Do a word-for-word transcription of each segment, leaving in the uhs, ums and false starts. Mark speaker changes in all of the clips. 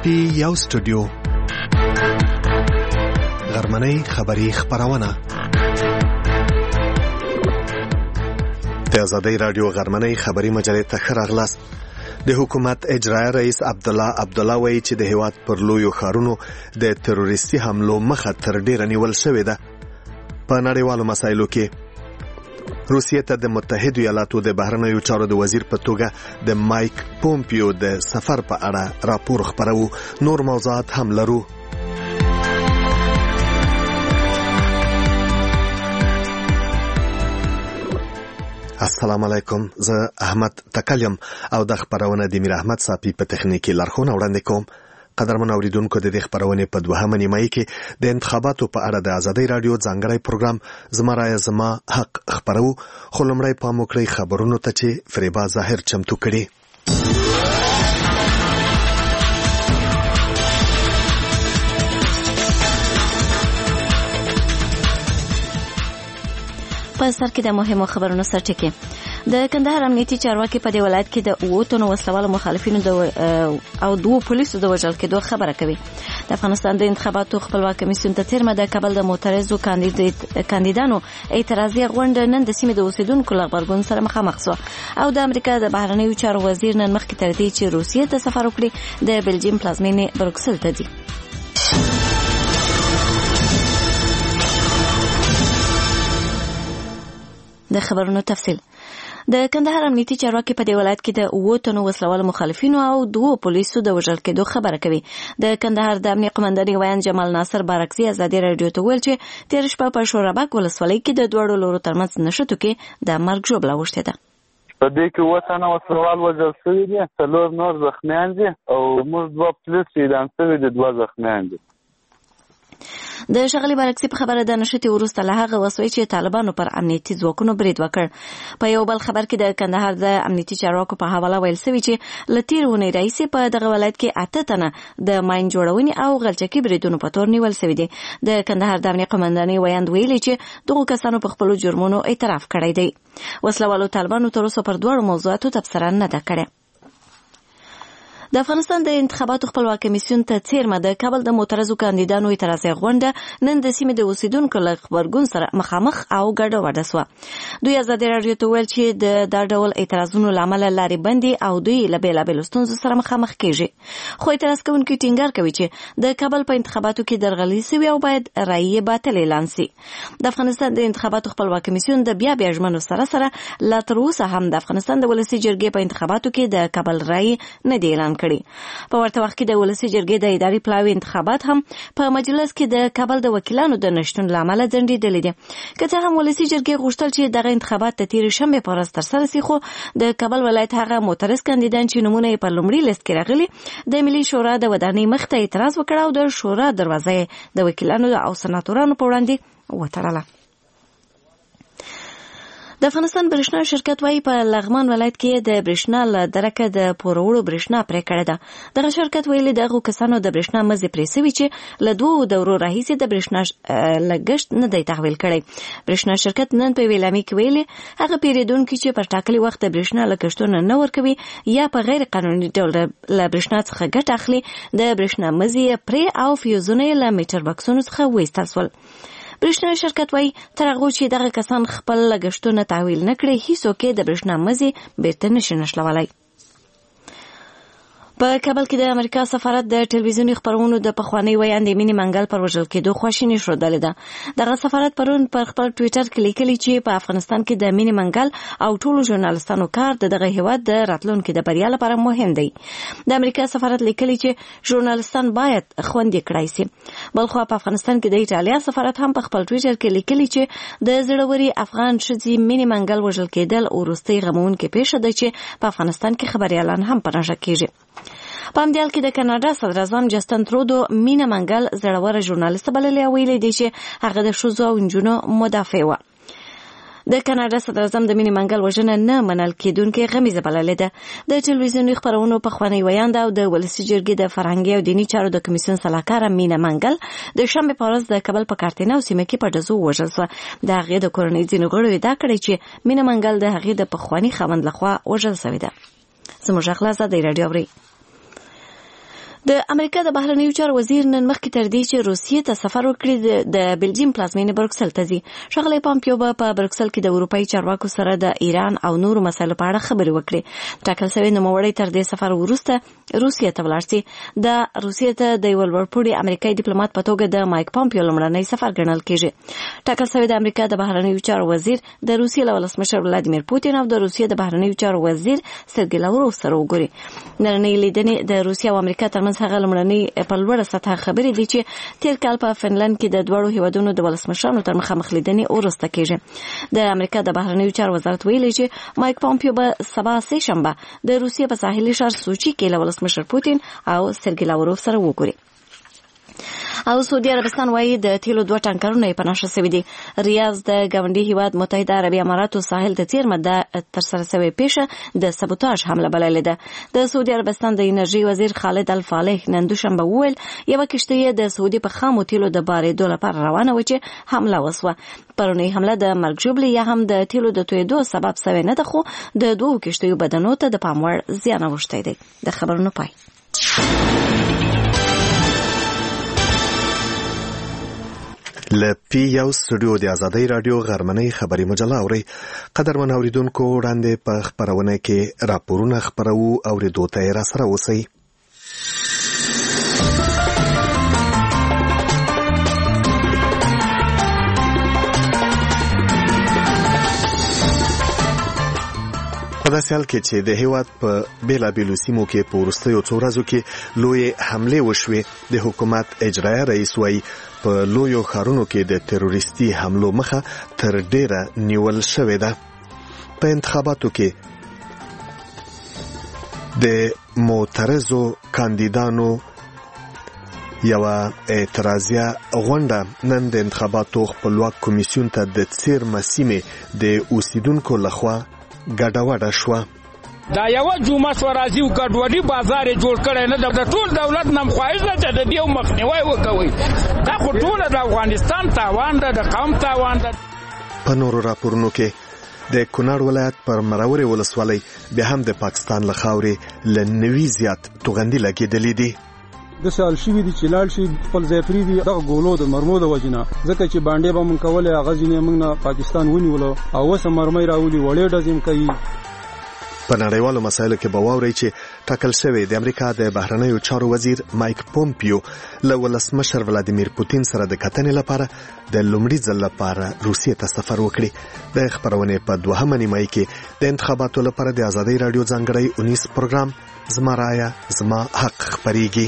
Speaker 1: پی یو سټوډیو غرمنۍ خبری خبرونه د آزادۍ رادیو غرمنۍ خبری مجلې ته ښه راغلاست. د حکومت اجرایه رئیس عبدالله عبدالله وایي چې د هیواد پر لویو ښارونو د تروریستي حملو مخه تر ډیره نیول شوې ده. په نړیوالو مسایلو کې روسیې ته د متحدو ایالاتو د بهرنیو چارو د وزیر په توګه د مایک پومپیو د سفر په اړه راپور خپرو. نور موضوعات هم لرو. السلام علیکم، زه احمد تکلیم او د خبرونه د میر احمد صافی په تخنیکی لارښوونه وړاندې کوم. قدرمن اوریدونکو، د دې خبرونه په دوهمه نیمه کې د انتخاباتو په اړه د آزادۍ رادیو ځانګړی پروګرام زما رایه زما حق خبرو. خو لومړی پام وکړئ خبرونو ته چې فریبا ظاهر چمتو کړي.
Speaker 2: په سر کې د مهمو خبرونو سرټکی. د کندهار امنیتي چارواکي په دې ولایت کې د اوو تنو وسلوالو مخالفینو د او دوه پولیسو د وژل کېدو خبره کوي. د افغانستان د انتخاباتو خپلواک کمیسیون ته تیرمه د کابل د معترضو کاندیدانو اعتراضي غونډه نن د سیمې د اوسیدونکو له غبرګون سره مخامخ شوه او د امریکا د بهرنیو چارو وزیر نن مخکې تر دې چې روسیې ته سفر وکړي د بلجیم پلازمینې بروکسل ته ځي. د خبرونو تفصیل. د کندهار امنیتي چارواکي په دې ولایت کې د اوو تنو وسلوالو مخالفینو او دوه پولیسو د وژل کېدو خبره کوي. د کندهار د امنیت قومندانۍ ویان جمال ناصر بارکزي ازادي رادیو ته ویل چې تیر شپه په شورابک ولسوالۍ کې د دوړو لورو ترمنځ نښتو کې د مرګ ژوبله وشته ده.
Speaker 3: په دې کې اووه تنه وسلوال وژل شوي دي، څلور نور زخمیان دي او موږ دوه پولیس اعدام شوي دي، دوه زخمیان دي.
Speaker 2: د ښاغلي بارکزي په خبره د نښتې وروسته له هغه وسوي چې طالبانو پر امنیتي ځواکونو برید وکړ. په یو بل خبر کې د کندهار د امنیتي چارواکو په حواله ویل شوي چې له تېرې اونۍ راهیسې په دغه ولایت کې اته تنه د ماین جوړونې او غلچکي بریدونو په تور نیول شوي دي. د کندهار د امنیت قومندانۍ ویاند ویلي چې دغو کسانو په خپلو جرمونو اعتراف کړی دی. وسلوالو طالبانو تر اوسه پر دواړو موضوعاتو تبصره نه ده کړې. د افغانستان د انتخاباتو خپلواک کمیسیون ته څیرمه د کابل د معترضو کاندیدانو اعتراضي غونډه نن د سیمې د اوسیدونکو له غبرګون سره مخامخ او ګډوډه شوه. دوی ازادي راډیو ته ویل چې د دا ډول اعتراضونو له امله لارې بندي او دوی له بېلابېلو ستونزو سره مخامخ کیږي. خو اعتراض کوونکي ټینګار کوي چې د کابل په انتخاباتو کې درغلي سوي او باید رایې باطل اعلان سي. د افغانستان د انتخاباتو خپلواک کمیسیون د بیا بیا ژمنو سره سره لا تر اوسه هم د افغانستان د ولسي جرګې په انتخاباتو کې د کابل رایې نه دی اعلان کړي. په ورته وخت کې د ولسي جرګې د اداري پلاوي انتخابات هم په مجلس کې د کابل د وکیلانو د نشټون له امله ځنډېدلي دي. که څه هم ولسي جرګې غوښتل چې دغه انتخابات د تېرې شنبې په ورځ ترسره سي، خو د کابل ولایت هغه معترض کاندیدان چې نومونه یې په لومړي لیست کې راغلي د ملي شورا د ودانۍ مخ ته اعتراض وکړ او د شورا دروازه د وکیلانو او سناتورانو په وړاندې وتړله. د افغانستان برېښنا شرکت وايي په لغمان ولایت کې د برېښنا له درکه د پورولو برېښنا پرې کړې ده. دغه شرکت ویلي دغه کسانو د برېښنا مزي پرې سوي چې له دوه دورو راهیسې د برېښنا لګښت نه دی تحویل کړی. برېښنا شرکت نن په ویلامي کې ویلي هغه پیرودونکو چې پر ټاکلي وخت د برېښنا لګښتونه نه ورکوي یا په غیر قانوني ډول له برېښنا څخه ګټه اخلي، د برېښنا مزي پرې او فیوزونه له میټر بکسونو څخه وایستل شول. برېښنا شرکت وايي تر هغه چې دغه کسان خپل لګښتونه تحویل نه کړي هیڅوک د برېښنا مزي بیرته نشي نښلولی. په کابل کې د امریکا سفارت د ټلویزیوني خبرونو د پخوانۍ ویاندې مینې منګل پر وژل کېدو خواشیني ښودلې ده. دغه سفارت پرون پر خپل ټویټر کې لیکلي چې په افغانستان کې د مینې منګل او ټولو ژورنالستانو کار د دغه هیواد د راتلونکي د بریا لپاره مهم دی. د امریکا سفارت لیکلي چې ژورنالستان باید خوندي کړای شي. بلخو په افغانستان کې د ایټالیا سفارت هم په خپل ټویټر کې لیکلي چې د زړوري افغان ښځې مینې منګل وژل کېدل وروستۍ غموونکې پیښه ده چې په افغانستان کې خبریالان هم په نښه کېږي. په همدې حال کې د کاناډا صدراعظم جسټن ترودو مینه منګل زړوره ژورنالیسټه بللې او ویلي دی چې هغه د ښځو او نجونو مدافع وه. د کاناډا صدراعظم د مینې منګل وژنه نه منل کېدونکې غمیزه بللې ده. د ټلویزیوني خبرونو پخوانۍ ویانده او د ولسي جرګې د فرهنګي او دیني چارو د کمیسیون سلاکاره مینه منګل د شنبې په ورځ د کابل په کارتینا او سیمه کې په ډزو ووژل شوه. د هغې د کورنۍ ځینو غړو ادعا کړې چې مینه منګل د هغې د پخواني خاوند لخوا وژل شوې ده. زموږ غږ له ازادۍ راډیو اورئ. د امریکا د بهرنیو چارو وزیر نن مخکې تر دې چې روسیې ته سفر وکړي د بلجیم پلازمینې بروکسل ته ځي. ښاغلی پامپیو به په بروکسل کې د اروپایي چارواکو سره د ایران او نورو مسایلو په اړه خبرې وکړي. ټاکل شوی نوموړی تر دې سفر وروسته روسیې ته ولاړ شي. د روسیې ته د یو لوړپوړي امریکایي ډیپلوماټ په توګه د مایک پامپیو لومړنی سفر ګڼل کېږي. ټاکل شوی د امریکا د بهرنیو چارو وزیر د روسیې له ولسمشر ولادیمیر پوتین او د روسیې د بهرنیو چارو وزیر سرګی لاوروف سره وګوري. نننۍ لیدنې د روسیې او امریکا ترمنځ هغه لومړنۍ په لوړه سطحه خبرې دي چې تیر کال په فنلند کې د دوړو هیوادونو د ولسمشرانو تر مخامخ لیدنې وروسته کېږي. د امریکا د بهرنیو چارو وزارت ویلي چې مایک پامپیو به سبا سه شنبه د روسیې په ساحلي ښار سوچي کې له ولسمشر پوتین او سرګی لاوروف سره وګوري. او سعودي عربستان وايي د تیلو دوه ټانکرونه په نشه شوي دي. ریاض د ګاونډي هیواد متحده عربي اماراتو ساحل ته څیرمه د ترسره شوې پیښه د سبوتاژ حمله بللې ده. د سعودي عربستان د انرژي وزیر خالد الفالح نن دوشنبه وویل یوه کشتۍ د سعودي په خامو تیلو د بارېدو لپاره روانه وه چې حمله وسوه. پرونی حمله د مرګ ژوبلې یا هم د تیلو د تویدو سبب شوې نه ده، خو د دوو کشتیو بدنو ته د پام وړ زیان اوښتی دی. د خبرونو پای.
Speaker 1: لپی یو سټوډیو د آزادۍ رادیو غرمنۍ خبري مجله اوري. قدرمن اوریدونکو وړاندې په خبرونه کې راپورونه خبرو اوریدو ته را سره اوسئ. په داسې حال کې چې د هیواد په بیلابیلو سیمو کې په وروستیو څو ورځو کې لویې حملې وشوې، د حکومت اجرایه رئیس وایي په لویو ښارونو کې د تروریستي حملو مخه تر ډیره نیول شوې ده. په انتخاباتو کې د معترضو کاندیدانو یوه اعتراضیه غونډه نن د انتخاباتو خپلواک کمیسیون ته د څیرمه سیمې د اوسیدونکو لخوا ګډوډه شوه.
Speaker 4: دا یو جمعه سو راځي او ګډوډي بازار جوړ کړي نه د ټول دولت نام خواهش نه چې د دیو مخنیوي وکوي. دا خو ټول د افغانستان تاوان ده، د قوم تاوان ده.
Speaker 1: په نورو راپورونو کې د کونړ ولایت پر مرورې ولسوالۍ بیا هم د پاکستان له خاورې له نوي زیات توغندي لګېدلې دي.
Speaker 5: د سال شوی دي چې لاړ شي خپل ځای پرېږدي دغه ګولو د مرمو د وجې نه، ځکه چې باندې به مونږ کولې هغه ځینې مونږ نه پاکستان ونیولو او اوس مرمۍ راولي وړې ډزې هم کوي.
Speaker 1: په نړیوالو مسایلو کې به واورئ چې ټاکل شوی د امریکا د بهرنیو چارو وزیر مایک پومپیو له ولسمشر ولادیمیر پوتین سره د کتنې لپاره د لومړي ځل لپاره روسیې ته سفر وکړي. د خبرونې په دوهمه نیمایي کې د انتخاباتو لپاره د آزادۍ رادیو ځانګړی اونیس پروګرام زما رایه زما حق خپریږي.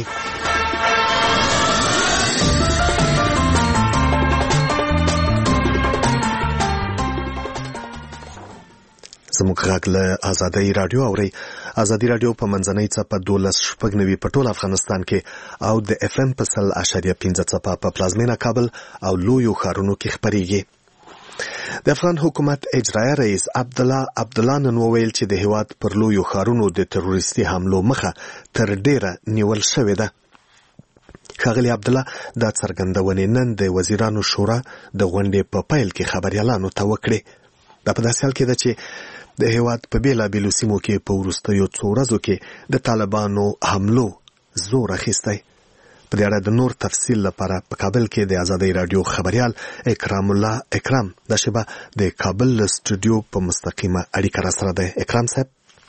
Speaker 1: زموږ غږ له آزادۍ رادیو اورئ. آزادۍ رادیو په منځنۍ څپه دولس شپږ نوي په ټول افغانستان کې او د اف ام په سل اشاریه پنځه څپه په پلازمینه کابل او لویو ښارونو کې خپریږي. د افغان حکومت اجرایه رئیس عبدالله عبدالله نن وویل چې د هیواد پر لویو ښارونو د تروریستي حملو مخه تر ډیره نیول شوې ده. ښاغلي عبدالله دا څرګندونې نن د وزیرانو شورا د غونډې په پیل کې خبریالانو ته وکړې. دا په داسې حال کې ده چې د هیواد په بیلابیلو سیمو کې په وروستیو څو ورځو کې د طالبانو حملو زور اخیستی. په دې اړه د نور تفصیل لپاره په کابل کې د آزادۍ رادیو خبریال اکرام الله اکرام د شبه د کابل سټوډیو په مستقیمه اړیکه را سره ده. اکرام صاحب،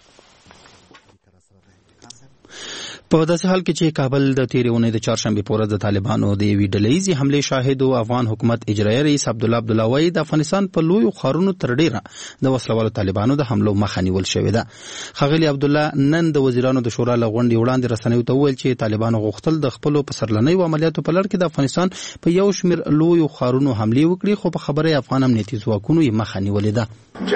Speaker 6: په داسې حال کې چې کابل د تیرې اونۍ د چهارشنبې په ورځ د طالبانو د یوې ډلهیزې حملې شاهد و، افغان حکومت اجرایه رئیس عبدالله عبدالله وایي د افغانستان په لویو ښارونو تر ډیره د وسلوالو طالبانو د حملو مخه نیول شوې ده. ښاغلي عبدالله نن د وزیرانو د شورا له غونډې وړاندې رسنیو ته وویل چې طالبانو غوښتل د خپلو پسرلنیو عملیاتو په لړ کې د افغانستان په یو شمېر لویو ښارونو حملې وکړي، خو په خبره افغان امنیتي ځواکونو یې مخه نیولې ده.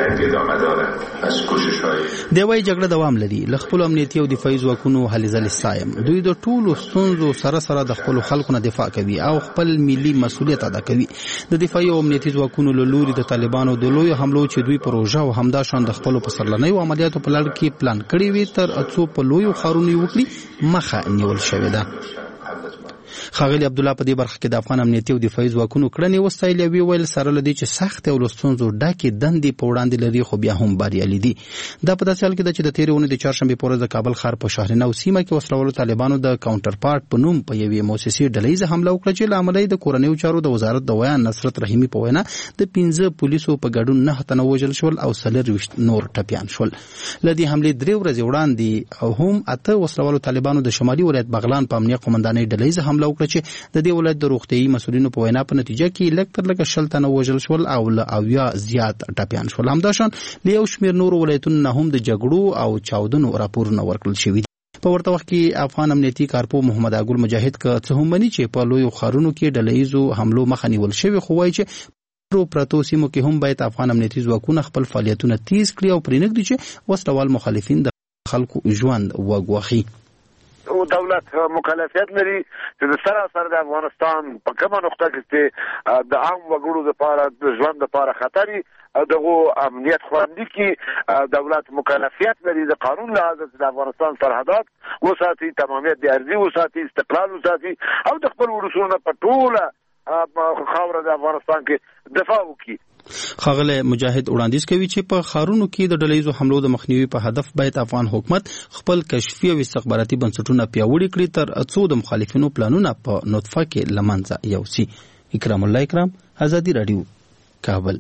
Speaker 6: دی وایي جګړه دوام لري، له خپلو امنیتي او دفاعي ځواکونو هلې ځلې ستایم. دوی د ټولو ستونزو سره سره د خپلو خلکو نه دفاع کوي او خپل ملي مسؤلیت ادا کوي. د دفاعي او امنیتي ځواکونو له لوري د طالبانو د لویو حملو چې دوی پروژه او همداشان د خپلو پسرلنیو عملیاتو په لړ کې پلان کړي وي تر څو په لویو ښارونو یې وکړي مخه نیول شوې ده. ښاغلي عبدالله په دې برخه کې د افغان امنیتي او دفاعي ځواکونو کړنې وستایلې او ویل سره له دې چې سخت او له ستونزو ډکې دندې په وړاندې لري خو بیا هم بریالي دي. دا په داسې حال کې ده چې د تېرې اونۍ د چهارشنبې په ورځ د کابل ښار په شاهرنو سیمه کې وسلوالو طالبانو د کاونټر پارت په نوم په یوې موسسې ډلهیزه حمله وکړه چې له امله د کورنیو چارو د وزارت د ویان نصرت رحیمي په وینا د پنځه پولیسو په ګډون نه تنه وژل شول او څلورویشت نور ټپیان شول. له دې حملې درې ورځې وړاندې او هم اته وسلوالو طالبانو د شمالي ولایت بغلان په امنیه قومندانۍ ډلهیزه حمله وکړه چې د دې ولایت د روغتیايي مسؤلینو په وینا په نتیجه کې لږ تر لږه شل تنه وژل شول او له اویا زیات ټپیان شول. همداشان له یو شمېر نورو ولایتونو نه هم د جګړو او چاودنو راپورونه ورکړل شوي. په ورته وخت کې افغان امنیتي کارپو محمد اګل مجاهد که څه هم مني چې په لویو ښارونو کې ډلهیزو حملو مخه نیول شوې، خو وایي چې په پرتو سیمو کې هم باید افغان امنیتي ځواکونه خپل فعالیتونه تیز کړي او پرېنږدي چې وسلوال مخالفین د خلکو ژوند وګواخي.
Speaker 7: او دولت مکلفیت لري چې د سراسر د افغانستان په کومه نقطه کې چې د عام وګړو لپاره د ژوند لپاره خطري دغه امنیت خوندي کې دولت مکلفیت لري د قانون له حاصل د افغانستان سرحدات وساتي، تمامیت د ارضي وساتي، استقلال وساتي او د خپل ولسونو په ټوله خاوره د افغانستان کې دفاع وکړي.
Speaker 6: ښاغلی مجاهد وړاندیز کوي چې په ښارونو کې د ډلهیزو حملو د مخنیوي په هدف باید افغان حکومت خپل کشفي او استخباراتي بنسټونه پیاوړي کړي تر څو د مخالفینو پلانونه په نطفه کې له منځه یوسي. اکرام الله اکرام، ازادي راډیو، کابل.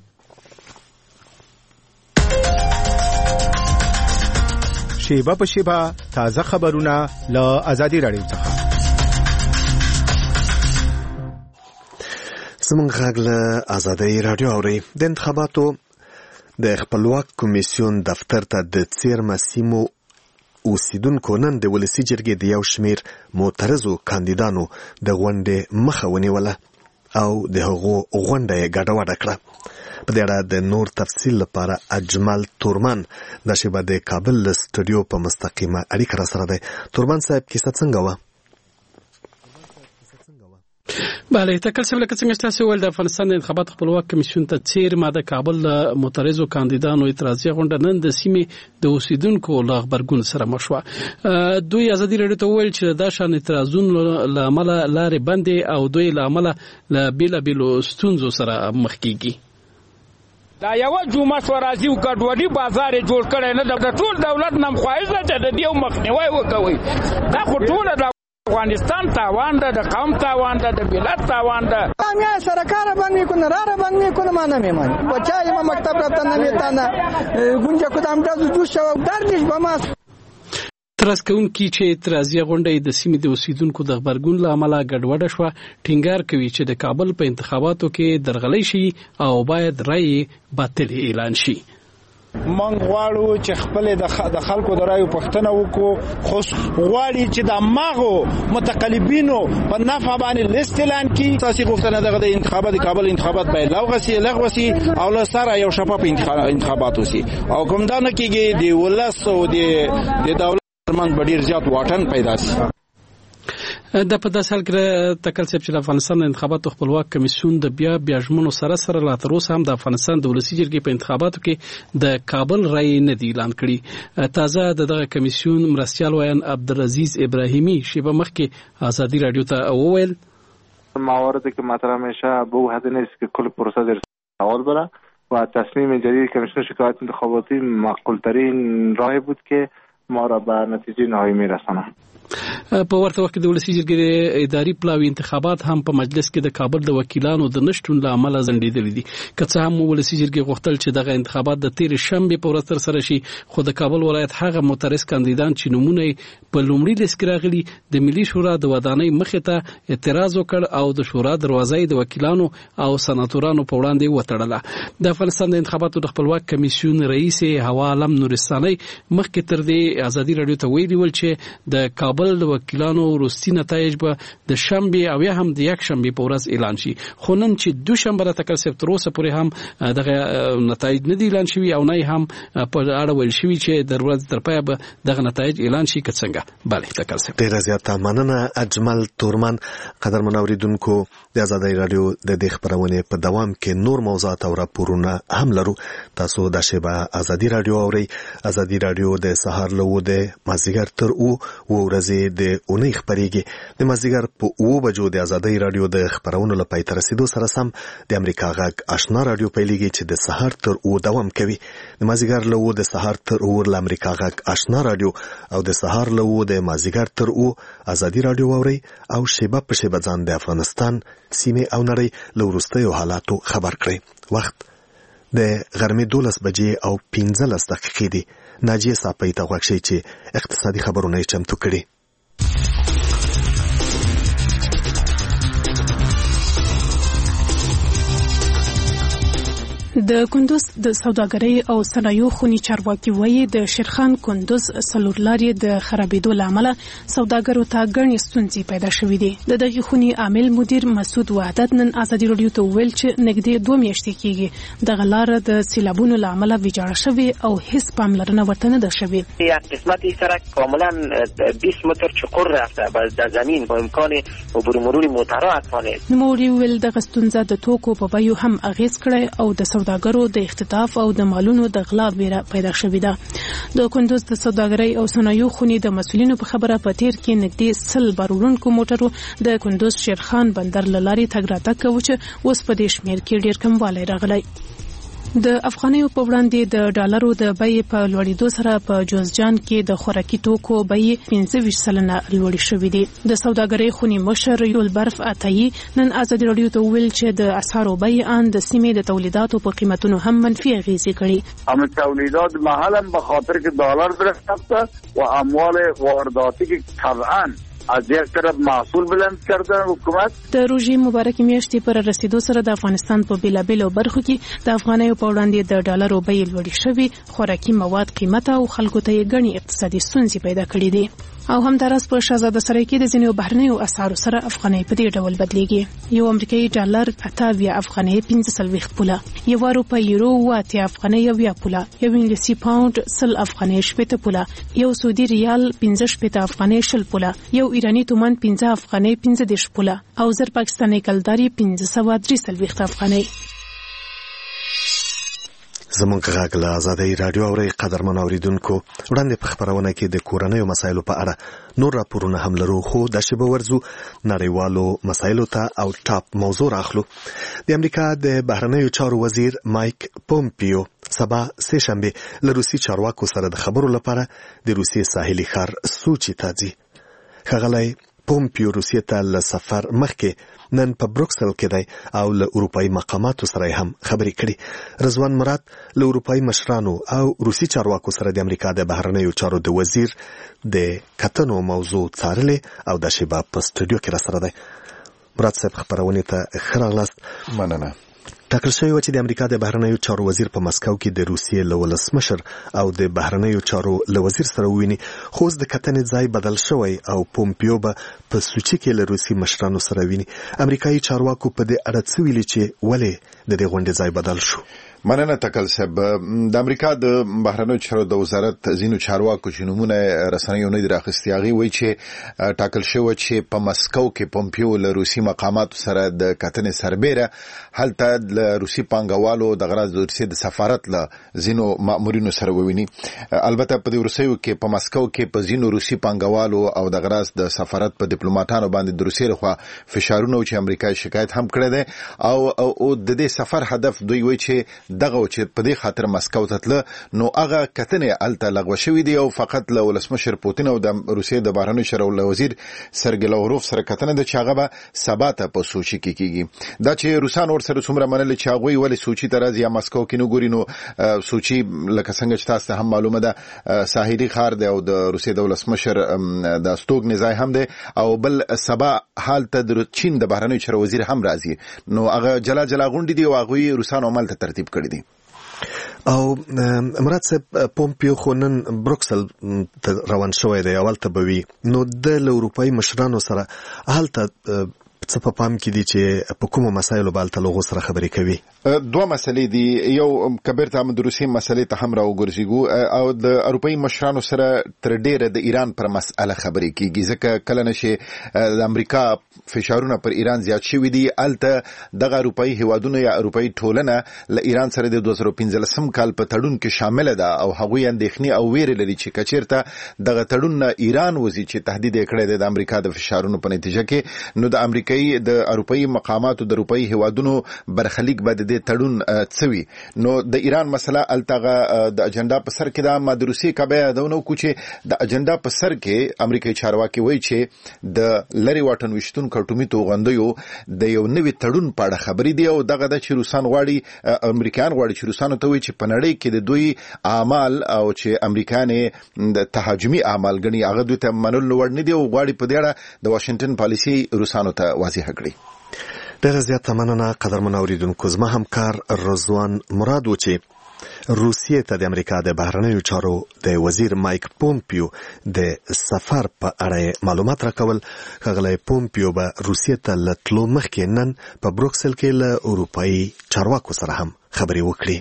Speaker 8: شیبه په شیبه تازه خبرونه له ازادي راډیو څخه.
Speaker 1: زمونږ غږ له ازادۍ راډیو اورئ. د انتخاباتو د خپلواک کمیسیون دفتر ته د څیرمه سیمو اوسیدونکو نن د ولسي جرګې د یو شمېر معترضو کاندیدانو د غونډې مخه ونیوله او د هغو غونډه یې ګډوډه کړه. په دې اړه د نور تفصیل لپاره اجمل تورمان د شیبه د کابل له سټوډیو په مستقیمه اړیکه راسره دی. تورمان صاحب کیسه څنګه وه؟
Speaker 9: بله، تکل صاحب لکه څنګه چې تاسو وویل د افغانستان د انتخاباتو خپلواک کمیسیون ته څیرمه د کابل د معترضو کاندیدانو اعتراضي غونډه نن د سیمې د اوسیدونکو له غبرګون سره مخ شوه. دوی ازادي راډیو ته وویل چې دا شان اعتراضونو له امله لارې بندې او دوی له امله له بېلابېلو ستونزو سره مخ کېږي.
Speaker 4: دا یو جمعه سو راځي او ګډوډي بازار جوړ کړي نه د ټول دولت نام خوایز نه د دیو مخنیوي وکوي. دا خو ټول د افغانستان تاوان ده، د قوم تاوان ده، د ملت تاوان ده.
Speaker 10: امیا سرکار بند میکنه، راه بند میکنه، ما نمیمانی بچای ما مکتب رفتن نمیتونه گونجا کدام داز جوش شو دردش به ما.
Speaker 9: اعتراض کوونکي چې اعتراضي غونډه د سیمې د اوسیدونکو د غبرګون له امله ګډوډه شوه ټینګار کوي چې د کابل په انتخاباتو کې درغلۍ شي او باید رایې باطل اعلان شي.
Speaker 11: من غواړو چې خپل د خلکو د رایو پښتنه وکړو، خو غواړي چې د ماغو متقلبینو په نفع باندې لیست اعلان کړي. اساسي غوښتنه دغه د انتخابات د کابل انتخابات باید لغوسي لغوسي او له سره یو شفاف انتخابات وسی او کوم دا نه کېږي د ولس او د دولت ترمنځ ډېر زیات واټن پیدا شي.
Speaker 9: د په داسې حال کې تکل صاحب چې د افغانستان د انتخاباتو خپلواک کمیسیون د بیا بیا ژمنو سره سره لا تر اوسه هم د افغانستان د ولسي جرګې په انتخاباتو کې د کابل رای نه دی اعلان کړی. تازه د دغه کمیسیون مرستیال ویان عبدالعزیز ابراهیمی شیبه مخکې ازادي رادیو ته وویل
Speaker 12: مواردی که مطرح میشه به او حد نیست که کل پروسه در سوال بره و تصمیم جدید کمیسیون شکایت انتخاباتی معقول ترین راه بود که ما را به نتیجه نهایی میرسانه.
Speaker 9: په ورته وخت کې د ولسي جرګې د اداري پلاوي انتخابات هم په مجلس کې د کابل د وکیلانو د نشټون له امله ځنډېدلي دي. که څه هم ولسي جرګې غوښتل چې دغه انتخابات د تېرې شنبې په ورځ ترسره شي، خو د کابل ولایت هغه معترض کاندیدان چې نومونه په لومړي لیست کې راغلي د ملي شورا د ودانۍ مخې ته اعتراض وکړ او د شورا دروازه د وکیلانو او سناتورانو په وړاندې وتړله. د افغانستان د انتخاباتو د خپلواک کمیسیون رئیس هوا علم نورستاني مخکې تر دې ازادي راډیو ته ویلي ول چې د کابل د وکیلانو وروستي نتایج به د شنبې او یا هم د یک شنبې په ورځ اعلان شي، خو نن چې دوشنبه را تکل سپ تر اوسه پورې هم دغه نتایج نه دي اعلان شوي او نه هم په اړه ویل شوي چې د ورځ تر پایه به دغه نتایج اعلان شي که څنګه. بله تکل سپ
Speaker 1: ډېره زیاته مننه اجمل تورمان. قدرمن اوریدونکو، د ازادۍ راډیو د دې خپرونې په دوام کې نور موضوعات او راپورونه هم لرو. تاسو د شیبه ازادي راډیو اورئ. ازادي راډیو د سهار له اوه د مازدیګر تر اوه ورځې د بجې اونۍ خبريږي د مازیګر په اوه بجو د ازادۍ رادیو د خبرونو لپاره تر رسیدو سره سم د امریکا غږ آشنا رادیو پیلېږي چې د سحر تر اوه دوام کوي د مازیګر له اوه د سحر تر اوه د امریکا غږ آشنا رادیو او د سحر له اوه د مازیګر تر اوه ازادي رادیو اوري او شیبه په شیبه ځان د افغانستان سیمه او نړۍ له وروستیو حالاتو خبر کړي وخت د غرمې دولس بجې او پنځلس دقیقې دي ناجیه صاحب ته غوښتي چې اقتصادي خبرونه یې چمتو کړي
Speaker 13: د کندوز د سوداګرۍ او صنایعو خونی چارواکي وایي د شیرخان کندوز سلورلاري د خرابېدو لامل سوداګرو ته ګڼې ستونزې پیدا شوې دي د دغه خونی عامل مدیر مسعود وحدت نن ازادي رادیو ته ویل چې نږدې دوه میاشتې کېږي د غلار د سیلابونو لامل ویجاړه شوې او هیڅ پاملرنه ورته نه ده شوې
Speaker 14: یا قسمت سرک کاملا بیست متر چقر رفته باز در زمین با امکان عبور مرور موترها اتفانه
Speaker 13: نموری ویل دغه ستونزه د توکو په بیو هم اغیز کړي او د سوداګرو د اختطاف او د مالونو د غلا ویره پیدا شوې ده د کندوز د سوداګرۍ او صنایعو خونی د مسولینو په خبره په تیر کې نږدې سل بارولونکو موټرو د کندوز شیرخان بندر لاري تګ راتګ کوي چې اوس په دې شمیر کې ډیر کموالی راغلی د افغانیو په وړاندې د ډالرو د بیې په لوړېدو سره په جوزجان کې د خوراکي توکو بیې پنځه ویشت سلنه لوړې شوې دي د سوداګرۍ خونی مشر یولبرف عطایي نن ازادي رادیو ته ویل چې د اسعارو بیې ان د سیمې د تولیداتو په قیمتونو هم منفي اغیزې کړي
Speaker 15: هم تولیدات محل به خاطر که دلار برسته و اموال وارداتی که طبعا از یک طرف محصول بلند کرده حکومت
Speaker 13: د روژې مبارکې میاشتې پر رسیدو سره د افغانستان په بیلابیلو برخو کې د افغانیو په وړاندې د ډالرو بیې لوړې شوې خوراکي مواد قیمت او خلکو ته یې ګڼې اقتصادي ستونزې پیدا کړې دي او همداراز په شاهزاده سرای کې د ځینو بهرنیو اسعارو سره افغانۍ په دې ډول بدلیږي یو امریکایي ډالر اته افغانۍ پنځه څلوېښت پوله یو روپۍ یورو اوه افغانۍ یو پوله یو انګلیسي پاوند سل افغانۍ شپېته پوله یو سعودي ریال پنځه شپېته افغانۍ شل پوله یو ایرانی تومان پنځه افغانۍ پنځه دېرش پوله او زر پاکستاني کلداري پنځه سوه درې څلوېښت افغانۍ
Speaker 1: زمونږ غږ له ازادۍ رادیو اوري قدرمن اوریدونکو وړاندې په خبرونه کې د کورنیو مسایلو په اړه نور راپورونه هم لرو خو د شیبه ورزو نړیوالو مسایلو ته او ټاپ موضوع راخلو د امریکا د بهرنیو چارو وزیر مایک پومپیو سبا سه شنبه له روسي چارواکو سره د خبرو لپاره د روسي ساحلي ښار سوچي ته ځي ښاغلی پومپیو روسیې ته له سفر مخکې نن په بروکسل کې دی او له اروپایي مقاماتو سره هم خبرې کړي رضوان مراد له اروپایي مشرانو او روسي چارواکو سره د امریکا د بهرنیو چارو د وزیر د کتنو موضوع څارلې او د شیبه په سټوډیو کې را سره دی مراد صاحب خبرونه ته ښه راغلاست
Speaker 16: مننه
Speaker 1: ټاکل شوی و چې د امریکا د بهرنیو چارو وزیر په مسکو کې د روسیې له ولسمشر او د بهرنیو چارو له وزیر سره وویني خو د کتنې ځای بدل شوی او پومپیو به په سوچي کې له روسي مشرانو سره ویني امریکایي چارواکو په دې اړه څه ویلي چې ولې د دې غونډې ځای بدل شو
Speaker 16: مننه تکل صاحب د امریکا د بهرنیو چارو د وزارت زینو چارواکو چې نمونه رسنیو نه راخستي هغه وایي چې ټاکل شوی چې په مسکو کې پومپیو له روسي مقاماتو سره د کتنې سربېره هلته د روسي پانګوالو د غراض د روسي د سفارت له زینو مامورینو سره وویني البته په دې ورسېو کې په مسکو کې په زینو روسي پانګوالو او د غراض د سفارت په ډیپلوماټانو باندې د روسي لخوا فشارونه چې امریکا شکایت هم کړی دی او او د دې سفر هدف دوی وایي چې دغه چې په دې خاطر مسکو ته تل نو هغه کتنې الته لغوه شوې دي او فقط له ولسمشر پوتین او د روسیې د بهرنیو چارو وزیر سرګی لاوروف سره کتنه د چاغه به سبا ته په سوچي کې کیږي دا چې روسان ور سره څومره منل چې هغه ولې سوچي ته راځي یا مسکو کې نو ګوري نو سوچي لکه څنګه چې تاسو هم معلومه ده ساحلي ښار دی او د روسیې د ولسمشر د استوګ نزای هم دی او بل سبا حالت د چین د بهرنیو چارو وزیر هم راځي نو هغه جلا جلا غونډې دي او هغه روسان عمل ته ترتیب کړی دي
Speaker 1: او مراد صاحب پومپیو خو نن بروکسل روان شوی دی اول ته به وي نو د اروپایي مشرانو سره هلته څه په پام کې دي چې په کومو مسایلو باندې لغو سره خبرې کوي؟
Speaker 16: دوه مسلې دي. یو کبیر ته د روسي مسلې ته هم راوګرځيګو او د اروپאי مشرانو سره تر ډیره د ایران پر مسأله خبرې کیږي، ځکه کله نشي د امریکا فشارونه پر ایران زیات شوي دي. الته دغه اروپאי هیوادونه یا اروپאי ټولنه له ایران سره د دوه زره پنځلسم کال په تړون کې شامل ده او هغوی اندېښنې او ویرې لري چې کچیرته دغه تړون نه ایران وزي چې تهدید کړی د امریکا د فشارونو په نتیجه کې، نو د امریکایي د اروپאי مقاماتو د اروپאי هیوادونو برخلیک به د تړون څوي. نو د ایران مسله التغه د اجنډا په سر کې د مدرسې کبه دونه کو چې د اجنډا په سر کې امریکایي چارواکي وایي چې د لری واټن وشتون کټومي توغندیو د یو نوي تړون په اړه خبرې دي او دغه د چې روسان غواړي امریکایان غواړي چې روسانو ته وایي چې په نړۍ کې د دوی اعمال او چې امریکایان د تهاجمي اعمال غني هغه دوی ته منل وړ نه دي او غواړي په دې اړه د واشنگټن پالیسي روسانو ته واضح کړي.
Speaker 1: ډېر زیات مننه قدرمن اوریدونکو. زما همکار رضوان مراد و چې روسیې ته د امریکا د بهرنیو چارو د وزیر مایک پومپیو د سفر په اړه معلومات راکول. ښاغلی پومپیو به روسیې ته له تلو مخکې نن په بروکسل کې له اروپایي چارواکو سره هم خبرې وکړي.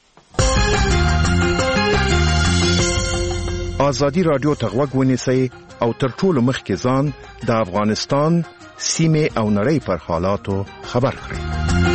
Speaker 8: ازادي رادیو ته غوږ ونیسئ او تر ټولو مخکې ځان د افغانستان سیمه او نړۍ پر حالاتو خبر کړئ.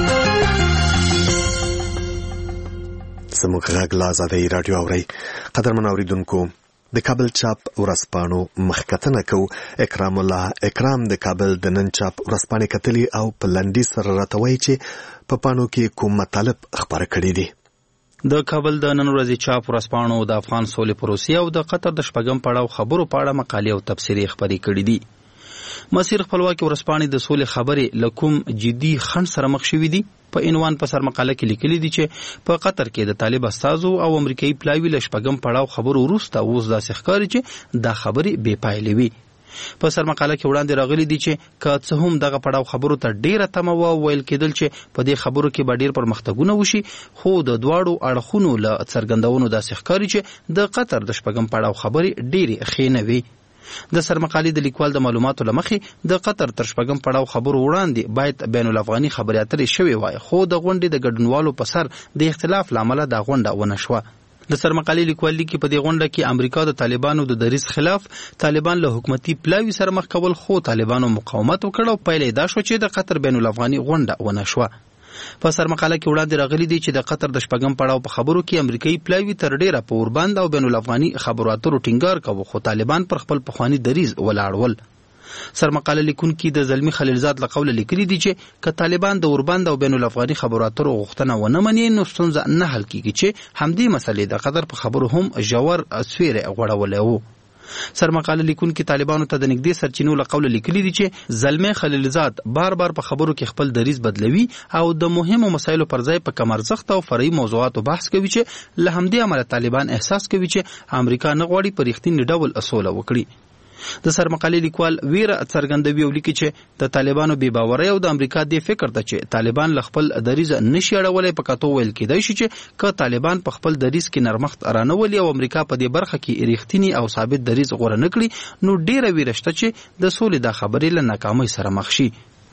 Speaker 1: زموږ غږ له ازادۍ راډیو اورئ. قدرمن اوریدونکو، د کابل چاپ ورځپاڼو مخکتنه کو اکرام الله اکرام د کابل د نن چاپ ورځپاڼې کتلي او په لنډي سره راته وایي چې په پاڼو کې کوم مطالب خبره کړي دي.
Speaker 6: د کابل د نن ورځې چاپ ورځپاڼو د افغان سولې پروسې او د قطر د شپږم پړاو خبرو په اړه مقالې او تبصرې خبرې کړي دي. مسیر خپلواکي ورځپاڼې د سولې خبرې له کوم جدي خنډ سره مخ شوي دي. په عنوان په سر مقاله کې لیکلي دي چې په قطر کې د طالب استازو او امریکایي پلاوي له شپږم پړاو خبرو وروسته اوس داسې ښکاري چې دا خبرې بې پایلې وي. په سر مقاله کې وړاندې راغلي دي چې که څه هم دغه پړاو خبرو ته ډیره تمه و ویل کېدل چې په دې خبرو کې به ډیر پرمختګونه وشي، خو د دواړو اړخونو له څرګندونو داسې ښکاري چې د قطر د شپږم پړاو خبرې ډیرې ښې نه وي. د سرمقالې د لیکوال د معلوماتو لمخې د قطر تر شپږم پړاو خبرو وړاندې باید بین الافغاني خبرې اترې شوې وای، خو د غونډې د ګډونوالو په سر د اختلاف لامل دا غونډه ونه شوه. د سرمقالې لیکوال لیکي په دې غونډه کې امریکا د طالبانو د دریځ خلاف طالبان له حکومتي پلاوي سره مخ کول، خو طالبانو مقاومت وکړ او پایله دا شو چې د قطر بین الافغاني غونډه ونه شوه. په سرمقاله کې وړاندې راغلي دي چې د قطر د شپږم پړاو په خبرو کې امریکایي پلاوي تر ډیره په اوربند او بین الافغاني خبرو اترو ټینګار کاوه، خو طالبان پر خپل پخواني دریځ ولاړول. سرمقاله لیکونکي د زلمی خلیلزاد له قوله لیکلي دي چې که طالبان د اوربند او بین الافغاني خبرو اترو غوښتنه ونه مني نو ستونزه نه حل کیږي چې همدې مسلې د قطر په خبرو هم ژور اسویره غوړولې وو. سرمقاله لیکونکي طالبانو ته د نږدې سرچینو له قوله لیکلي دي چې زلمی خلیلزاد بار بار په خبرو کې خپل دریځ بدلوي او د مهمو مسایلو پر ځای په کم ارزښت او فرعي موضوعاتو بحث کوي چې له همدې امله طالبان احساس کوي چې امریکا نه غواړي په رښتیني ډول سوله وکړي. د سرمقالې لیکوال ویره څرګندوي او لیکي چې د طالبانو بې باورۍ او د امریکا د فکر ته چې طالبان له خپل دریځ نشي اړولی په کتو ویل کېدای شي چې که طالبان په خپل دریځ کې نرمښت رانولي او امریکا په دې برخه کې رښتینی او ثابت دریځ غوره نه کړي نو ډیره ویره شته چې د سولې دا خبرې له ناکامۍ سره مخ شي.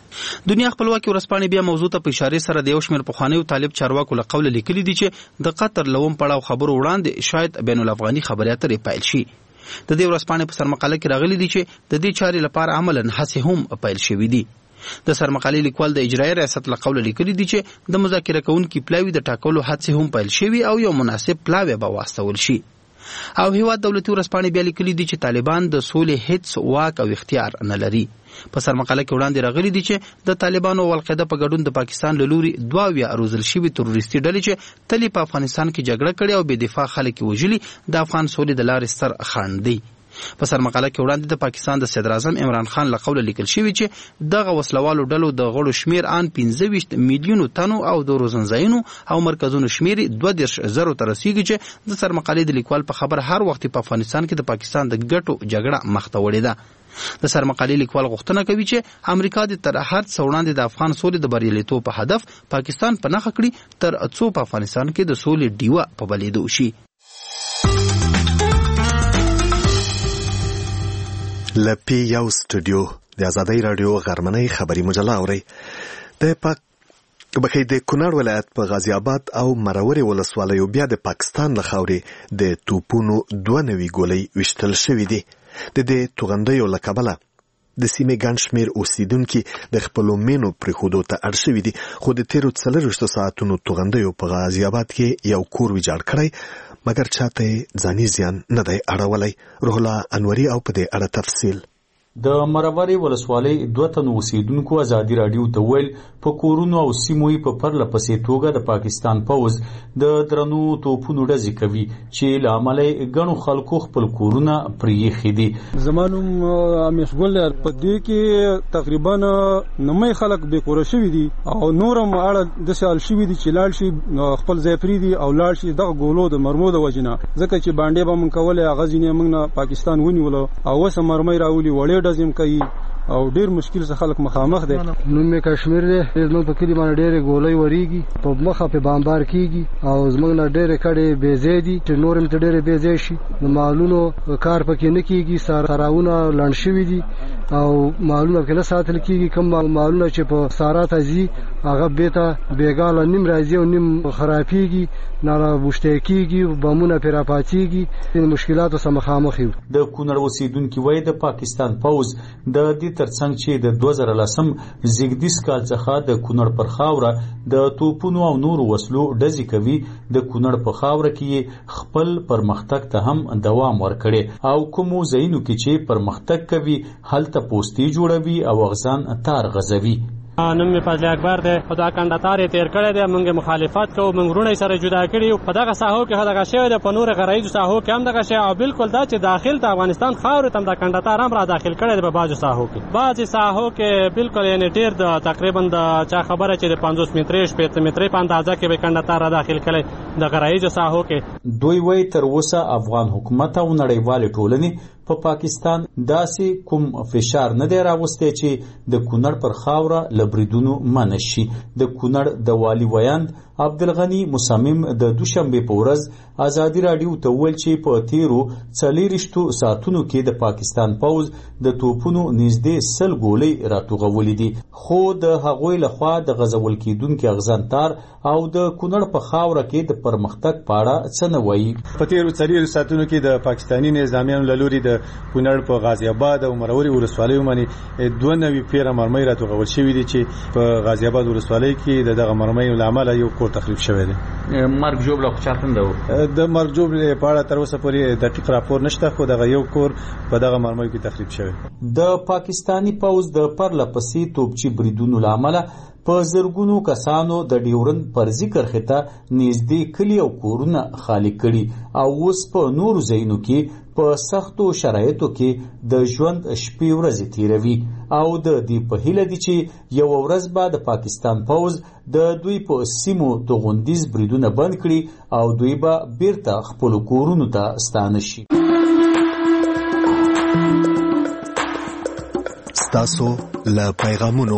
Speaker 6: دنیا خپلواکي ورځپاڼې بیا موضوع ته په اشارې سره د یو شمېر پخوانیو طالب چارواکو له قوله لیکلي دي چې د قطر لوم پړاو خبرو وړاندې شاید بین الافغاني خبرې اترې پیل شي. د دې ورځپاڼې په سرمقاله کې راغلي دي چې د دې چارې لپاره عملاً هڅې هم پیل شوي دي. د سرمقالې لیکوال د اجرایي ریاست له قوله لیکلي دي چې د مذاکره کوونکي پلاوي د ټاکلو هڅې هم پیل شوي او یو مناسب پلاوی به واستول شي. او هیواد دولتي ورځپاڼې بیا لیکلي دي چې طالبان د سولې هیڅ واک او اختیار نه لري. په سرمقاله کې وړاندې راغلي دي چې د طالبانو او القاعده په ګډون د پاکستان له لوري دوه اویا روزل شوي تروریستي ډلې چې تل په افغانستان کې جګړه کړې او بې دفاع خلک وژلي د افغان سولې د لارې ستر خنډ دی. په سرمقاله کې وړاندې د پاکستان د صدر اعظم عمران خان له قوله لیکل شوي چې دغه وسلوالو ډلو د غړو شمیر ان پنځه ویشت میلیونو تنو او د روزنځایونو او مرکزونو شمیر دوه دېرش زرو ته رسیږي چې د سرمقالې د لیکوال په خبر هر وخت په افغانستان کې د پاکستان د ګټو جګړه مخ ته وړې ده. د سرمقالې لیکوال غوښتنه کوي چې امریکا د تر هر څه وړاندې د افغان سولې د بریالیتوب په هدف پاکستان په نښه کړي تر څو په افغانستان کې د سولې ډیوه په بلیدو شي.
Speaker 1: لپی یو سټوډیو د ازادۍ راډیو غرمنۍ خبري مجله اورئ. د پاک بخې د کونړ ولایت په غازی آباد او مروري ولسوالیو بیا د پاکستان له خاورې د توپونو دوه نوي ګولۍ ویشتل شوي دي. د دې توغندیو له کبله د سیمې ګڼ شمېر اوسیدونکي د خپلو مینو پرېښودو ته اړ شوي دي، خو د تېرو څلرویشتو ساعتونو توغندیو په غازي آباد کې یو کور ویجاړ کړی، مګر چاته یې ځاني زیان نه دی اړولی. روح الله انوري او په دې اړه تفصیل.
Speaker 17: د مروري ولسوالۍ دوه تنو اوسیدونکو ازادي راډیو ته ویل په کورونو او سیمو په پرله پسې توګه د پاکستان پوځ د درنو توپونو ډزې کوي چې له امله ګڼو خلکو خپل کورونه پرې ایښي دي.
Speaker 5: زما نوم امیش ګل دی. په دې کې تقریبا نمۍ خلک بې کوره شوي دي او نور هم اړه داسې حال شوي دي چې لاړ شي خپل ځای پرېږدي او لاړ شي دغه ګولو د مرمو د وجې نه، ځکه چې بانډې به موږ کولې هغه ځینې موږ نه پاکستان ونیولو او اوس هم مرمۍ راولي وړې ډزې کوي او ډیر مشکل سره خلک مخامخ دي.
Speaker 18: نوم یې کشمیر دی. زموږ په کلي باندې ډېرې ګولۍ ورېږي، په مخه په بمبار کېږي او زموږ نه ډېرې کډې بېځای دي چې نور هم ته ډېرې بېځای شي. د مالونو کار پکې نه کېږي، سراونه لنډ شوي دي او مالونه پکې نه ساتل کېږي. کوم مالونه چې په سارا ته ځي هغه بېرته بېګاله نیم راځي او نیم خرابېږي، نارابوشتی کېږي، بمونه پرې راپاڅېږي. مشکلاتو سره مخامخ یو.
Speaker 17: د کونړ اوسیدونکي وایي د پاکستان پوځ د دې ترڅنګ چې د دوه زره لسم زیږدیز کال څخه د کونړ پر خاوره د توپونو او نورو وسلو ډزې کوي، د کونړ په خاوره کې خپل پرمختګ ته هم دوام ورکړي او کومو ځایونو کې چې پرمختګ کوي هلته پوستې جوړوي او اغزان تار غځوي.
Speaker 19: نوم مې فضل اکبر دی او دا کندهار یې تیر کړی دی. موږ مخالفت کوو، موږ وروڼه سره جدا کړي په دغه ساحو کې دغه شوی دی، په نور غرایزو ساحو کې هم دغه شی او بالکل دا چې داخل ته افغانستان خاورې ته هم د کندهار هم را داخل کړی دی په بعضو ساحو کې. بعضې ساحو کې بالکل یعنې ډېر د تقریبا د چا خبره چې د پنځوس مترې شپېته مترې په اندازه کې به کندهار را داخل کړی د غرایزو ساحو کې.
Speaker 17: دوی وایي تر اوسه افغان حکومت او نړیوالې ټولنې په پاکستان داسې کوم فشار نه دی راوستی چې د کونړ پر خاوره له بریدونو منع شي. د کونړ د والي ویاند عبدالغني مصمم د دوشنبې په ورځ ازادي راډیو ته وویل چې په تیرو څلېرویشتو ساعتونو کې د پاکستان پوځ د توپونو نږدې سل ګولۍ راټوغولې دي، خو د هغوی لخوا د غځول کېدونکي اغزن تار او د کونړ په خاوره کې د پرمختګ په اړه څه نه وایي.
Speaker 20: په تیرو څلېرویشتو ساعتونو کې د پاکستاني نظامیانو له لوري د کونړ په غازی آباد او مروري ولسوالیو باندې دوه نوي پیره مرمۍ راټوغول شوي دي چې په غازی آباد ولسوالۍ کې د دغه مرمۍ له امله یو کور تخریب شوی دی.
Speaker 17: مرګ ژوبله خو چاته نه ده.
Speaker 20: د مرګ ژوبلې په اړه تر اوسه پورې دقیق راپور نشته، خو دغه یو کور په دغه مرمۍ کې تخریب شوی.
Speaker 17: د پاکستانی پوځ د پرله پسې توپچي بریدونو له امله په زرګونو کسانو د ډیورند فرضي کرښې ته نږدې کلي او کورونه خالي کړي او اوس په نورو ځایونو کې په سختو شرایطو کې د ژوند شپې ورځې تیروي او د دې په هیله دي چې یو ورځ به د پاکستان پوځ د دوی په سیمو توغندیز بریدونه بند کړي او دوی به بیرته خپلو کورونو ته ستانه شي.
Speaker 1: ستاسو له پیغامونو.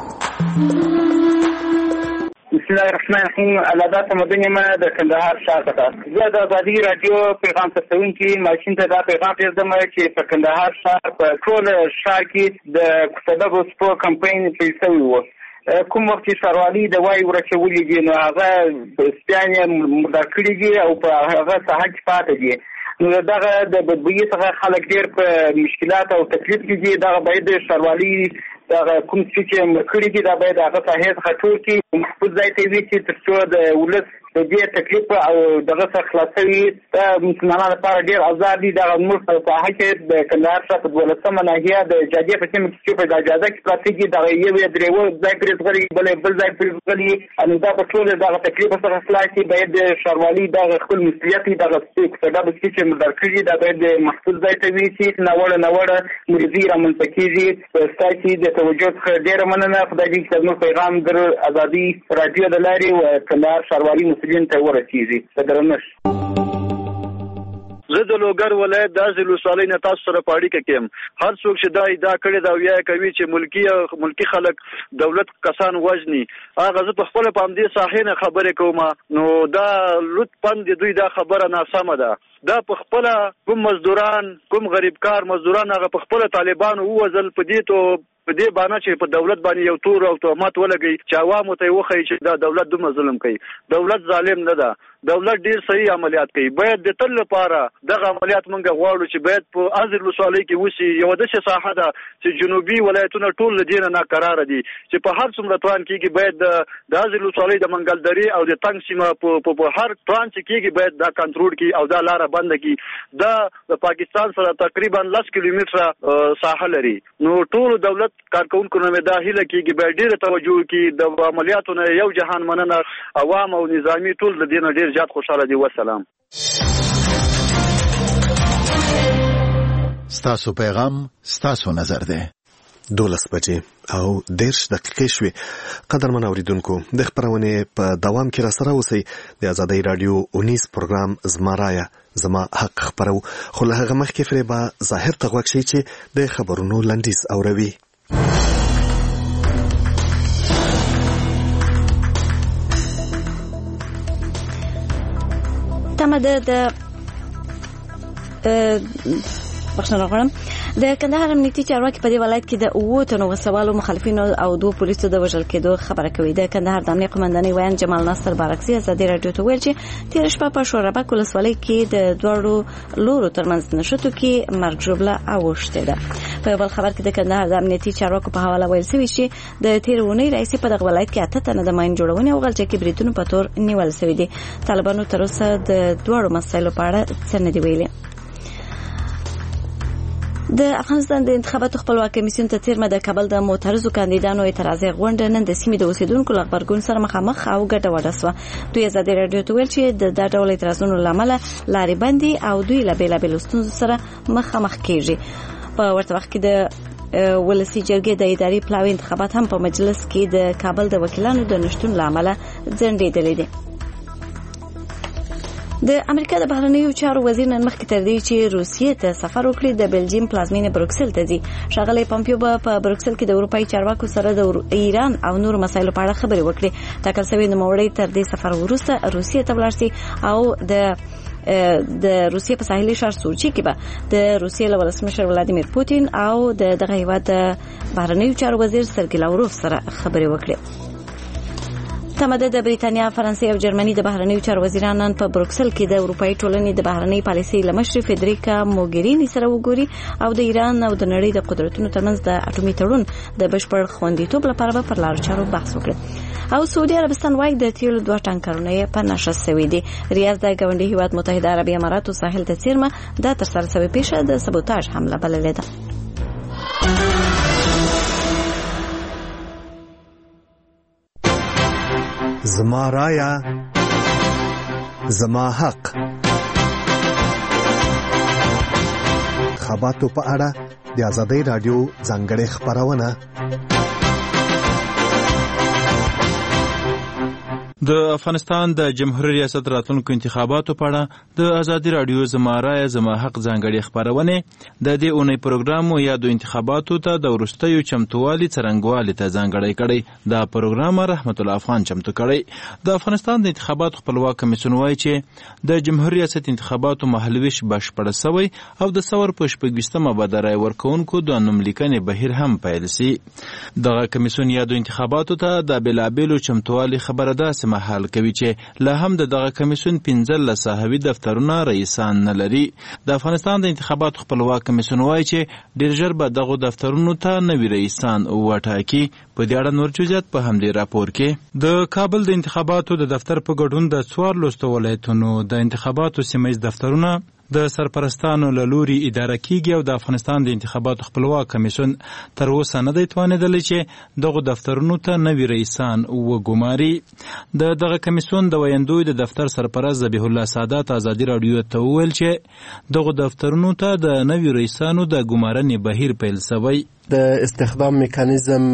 Speaker 21: بسم الله الرحمن الرحیم. الادات مدني ما د کندهار ښار څخه زه د ازادي راډیو پیغام تسوونکي ماشین ته دا پیغام پرېږدم چې په کندهار ښار په ټول ښار کې د کوڅه سپو کمپاین پیل شوی و. کوم وخت چې ښاروالي د وایي ورچولي دي نو هغه سپیان یې مردار کړي دي او په هغه ساحه کې پاتې دي. نو دغه د بدبویي څخه خلک ډېر په مشکلات او تکلیف کې دي. دغه باید د ښاروالي دغه کوم څه چې مړ کړي دي دا باید هغه ساحې څخه ټول کړي، محفوظ ځای ته وي چې تر څو د ولس د دې تکلیف او دغه څخه خلاصوي. د مسلمانانو لپاره ډېر ازار دي. دغه زموږ په ساحه کې د کندهار ښار په دولسمه ناحیه د جادې په سیمه کې چې په اجازه کې پراته دي دغه یو یا درېیو ځای پرې ځغلي، بل بل ځای پرې ځغلي. نو دا په ټولو دغه تکلیف څخه خلاص شي. باید د ښاروالي دغه خپل مسؤلیت دغه کوڅه ډبه چې مردار کړي دا باید د محفوظ ځای ته وي چې ناوړه ناوړه مریضي رامنځته کېږي. ستاسو د توجه څخه ډېره مننه. خدای دې چې زموږ پیغام در ازادي راډیو د لارې و کندهار ښاروالي مسؤلین ته ورسیږي. په درنښت
Speaker 3: زه د لوګر ولایت د ازل ولسوالۍ نه تاسو سره په اړیکه کې یم. هر څوک چې دا ادعا کړې دا ویا کوي چې ملکی ملکی خلک دولت کسان وژني، هغه زه په خپل په همدې ساحې نه خبرې کوم، نو دا لطفاً د دوی دا خبره ناسمه ده. دا په خپل کوم مزدوران کوم غریب کار مزدوران هغه په خپل طالبانو ووزل په دې ته په دې باندې چې په دولت باندې یو تور او تهمت ولګي چې عوامو ته وخی چې دا دولت دومره ظلم کوي. دولت ظالم نه ده، دولت ډیر صحیح عملیات کوي. باید د تل لپاره دغه عملیات مونږ غواړو چې باید په ازر ولسوالۍ کې وسی یو داسې ساحه ده چې جنوبي ولایتونه ټول لدینه ناقرار دي چې په هر څومره توان کېږي باید د ازر ولسوالۍ د منګلدري او د تنګ سیمه په په هر توان چې کېږي باید دا کنټرول کړي او دا لاره بند کړي. دا د پاکستان سره تقریبا لس کیلومتره ساحه لري. نو ټول دولت کارکونکو نه دا هیله کېږي باید ډېره توجه وکړي د عملیاتو نه یو جهان مننه عوام او نظامی ټول د دې نه ډېر زیات خوشاله دي. والسلام.
Speaker 16: ستاسو پیغام ستاسو نظر دی.
Speaker 1: دولس بجې او دیرش دقیقې شوې. قدرمن اوریدونکو د خپرونې په دوام کې را سره اوسئ. د ازادۍ راډیو اونیز پروګرام زما رایه زما حق خپرو، خو له هغه مخکې فریبا ظاهر ته غوږ شئ چې د خبرونو لنډیز اوروي.
Speaker 2: تمه ده د بخښنه غواړم د کندهار امنیتي چارواکي په دې ولایت کې د اووه تنو وسوالو مخالفینو او دوه پولیسو د وژل کېدو خبره کوي. د کندهار د امنیه قومندانۍ ویان جمال ناصر بارکزي ازادي راډیو ته ویل چې تېره شپه په شورابک ولسوالۍ کې د دواړو لورو ترمنځ نښتو کې مرګ ژوبله اوښتې ده. په یو بل خبر کې د کندهار د امنیتي چارواکو په حواله ویل شوي چې د تېرې اونۍ راهیسې په دغه ولایت کې اته تنه د ماین جوړونې او غلچکي بریدونو په تور نیول شوي دي. طالبانو تر اوسه د دواړو مسایلو په اړه څه نه دي ویلي. د افغانستان د انتخاباتو خپلواک کمیسیون ته تیرمه د کابل د معترضو کاندیدانو اعتراضي غونډه نن د سیمې د اوسیدونکو له غبرګون سره مخامخ او ګډه وډه سوه. دوی ازادي راډیو ته ویل چې د دا ډول اعتراضونو له امله لارې بندي او دوی له بېلابېلو ستونزو سره مخامخ کېږي. په ورته وخت کې د ولسي جرګې د اداري پلاوي انتخابات هم په مجلس کې د کابل د وکیلانو د نشتون له امله ځنډېدلې دي. د امریکا د بهرنیو چارو وزیر نن مخکې تر دې چې روسیې ته سفر وکړي د بلجیم پلازمینه بروکسل ته ځي. ښاغلی پامپیو به په بروکسل کې د اروپایي چارواکو سره د ایران او نورو مسایلو په اړه خبرې وکړي. ټاکل شوی نوموړی تر دې سفر وروسته روسیې ته ولاړ شي او د د روسیې په ساحلي ښار سوچي کې به د روسیې له ولسمشر ولادیمیر پوتین او د دغه هیواد د بهرنیو چارو وزیر سرګی لاوروف سره خبرې وکړي. تمه ده د بریتانیا، فرانسې او جرمني د بهرنیو چارو وزیران نن په بروکسل کې د اروپایي ټولنې د بهرنۍ پالیسۍ له مشرې فدریکا موګریني سره وګوري او د ایران او د نړۍ د قدرتونو ترمنځ د اټومي تړون د بشپړ خوندیتوب لپاره به پر لارو چارو بحث وکړي. او سعودي عربستان وايي د تیلو دوه ټانکرونه یې په نشه سوي دي. ریاض د ګاونډي هیواد متحده عربي اماراتو ساحل ته څیرمه دا ترسره شوې پیښه د سبوتاژ حمله بللې ده.
Speaker 1: زما رایه زما حق. خبرو په اړه د ازادۍ راډیو ځانګړې خبرونه.
Speaker 6: د افغانستان د جمهوریت ریاست راتلونکو انتخاباتو په اړه د ازادي راډیو زما رایه زما حق ځانګړې خبرونه د دې اونۍ پروګرام یا د انتخاباتو ته د ورستیو چمتووالي څرنګوالي ته ځانګړی کړی. دا پروګرام رحمت الله افغان چمتو کړی. د افغانستان د انتخاباتو خپلواک کمیسیون وایي چې د جمهوریت ریاست انتخاباتو محلویش بشپړ شوی او د ثور په شپږویشتمه به د رای ورکوونکو د نوملیکنې بهیر هم پیل شي. دغه کمیسیون یا د انتخاباتو ته د بېلابېلو چمتووالي خبره داسې محل کوي چې لا هم د دغه کمیسیون پنځلس ساحوي دفترونه رئیسان نه لري. د افغانستان د انتخاباتو خپلواک کمیسیون وایي چې ډېر ژر به دغو دفترونو ته نوي رئیسان وټاکي. په دې اړه نور جزئیات په همدې راپور کې. د کابل د انتخاباتو د دفتر په ګډون د څوارلسو ولایتونو د انتخاباتو سیمه ییز دفترونه د سرپرستانو له لوري اداره کیږي او د افغانستان د انتخاباتو خپلواک کمیسیون تر اوسه نه دی توانېدلی چې دغو دفترونو ته نوي رئیسان وګماري. د دغه کمیسیون د ویندوی د دفتر سرپرست ذبیح الله سادات ازادي راډیو ته وویل چې دغو دفترونو ته د نوي رئیسانو د ګمارنې بهیر پیل شوی.
Speaker 7: د استخدام میکانیزم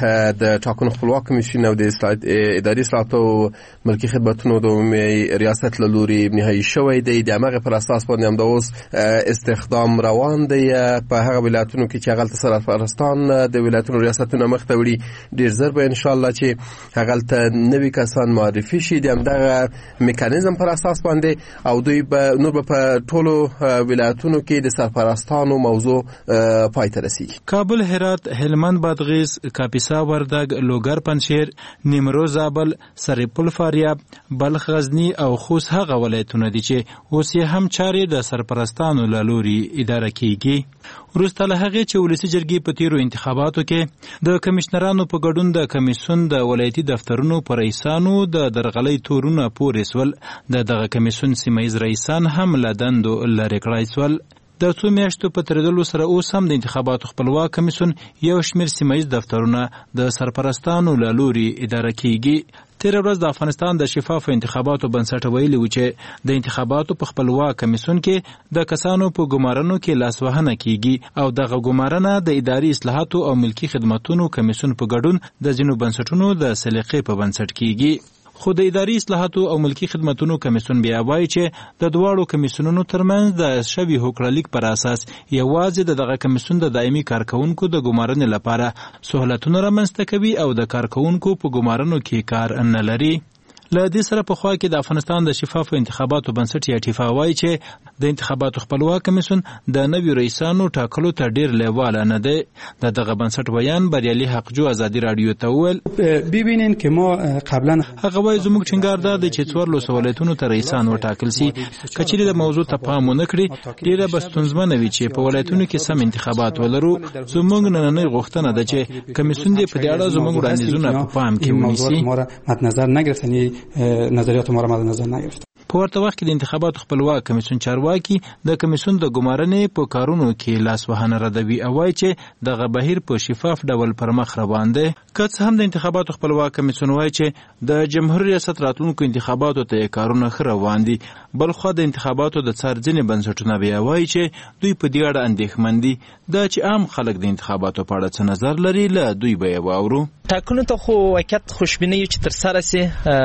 Speaker 7: د ټاکنو خپلواک کمیسیون او د اداري اصلاحاتو ملکی خدماتونو د عمومي ریاست له لوري نهایی شوی دی. د همغه پر اساس باندې هم د اوس استخدام روان دی په هغه ولایتونو کې چې هغه سرپرستان د ولایتونو ریاستونو مخ ته وړي. ډیر زر به ان شاء الله چې هغه ته نوي کسان معرفي شي د همدغه میکانیزم پر اساس باندې او دوی به نور په ټولو ولایتونو کې د سرپرستانو موضوع پای ته رسیږي.
Speaker 6: کابل، هرات، هلمند، بادغیس، کاپیسا، وردګ، لوګر، پنجشیر، نیمروز، زابل، سرپل، فاریاب، بلخ، غزنی او خوست هغه ولایتونه دي چې اوس یې هم چارې د سرپرستانو له لوري اداره کیږي. وروسته له هغې چې ولسي جرګې په تیرو انتخاباتو کې د کمشنرانو په ګډون د کمیسیون د ولایتي دفترونو په رئیسانو د درغلۍ تورونه پورې سول، د دغه کمیسیون سیمه ییز رئیسان هم له دندو لرې کړای سول. د څو میاشتو په تیریدلو سره اوس هم د انتخاباتو خپلواک کمیسیون یو شمېر سیمه ییز دفترونه د سرپرستانو له لوري اداره کیږي. تېره ورځ د افغانستان د شفافو انتخاباتو بنسټ ویلي و چې د انتخاباتو په خپلواک کمیسیون کې د کسانو په ګمارنو کې لاسوهنه کیږي او دغه ګمارنه د اداري اصلاحاتو او ملکی خدماتونو کمیسیون په ګډون د ځینو بنسټونو د سلیقې په بنسټ کیږي. خو د اداري اصلاحاتو او ملکی خدماتونو کمیسیون بیا وایي چې د دواړو کمیسیونونو ترمنځ د شوي هوکړلیک پر اساس یوازې د دغه کمیسیون د دایمي کارکونکو د ګمارنې لپاره سهولتونه رامنځته کوي او د کارکونکو په ګمارنو کې کار نه لري. له دې سره په خوا کې د افغانستان د شفافو انتخاباتو بنسټ یا ټیفا وایي چې د انتخاباتو خپلواک کمیسیون د نویو رئیسانو ټاکلو ته ډیر لیواله نه دی. د دغه بنسټ بیان بریالي حقجو ازادي رادیو ته وویل
Speaker 22: ببینین که ما قبلا
Speaker 6: هغه وایي زموږ ټینګار دا دی چې څوارلسو ولایتونو ته رئیسان وټاکل سي. که چیرې د موضوع ته پام ونه کړي ډیره به ستونزمنه وي چې په ولایتونو کې سم انتخابات ولرو. زموږ نننۍ غوښتنه ده چې کمیسیون دې په دې اړه زموږ وړاندیزونه په پام کې ونیسي.
Speaker 22: مد نظر نگرفتن نظریات ما را مد نظر نگرفت.
Speaker 6: په ورته وخت کې د انتخاباتو خپلواک کمیسیون چارواکي د کمیسیون د ګمارنې په کارونو کې لاسوهنه ردوي او وایي چې دغه بهیر په شفاف ډول پر مخ روان دی. که څه هم د انتخاباتو خپلواک کمیسیون وایي چې د جمهوریت ریاست راتلونکو انتخاباتو ته کارونه ښه روان دي، بل خو د انتخاباتو د څار ځینې بنسټونه بیا وایي چې دوی په دې اړه اندېښمن دي. دا چې عام خلک د انتخاباتو په اړه څه نظر لري له دوی به یې واورو.
Speaker 23: ټاکنو ته خو واقعیت خوشبیني چې تر سره سي،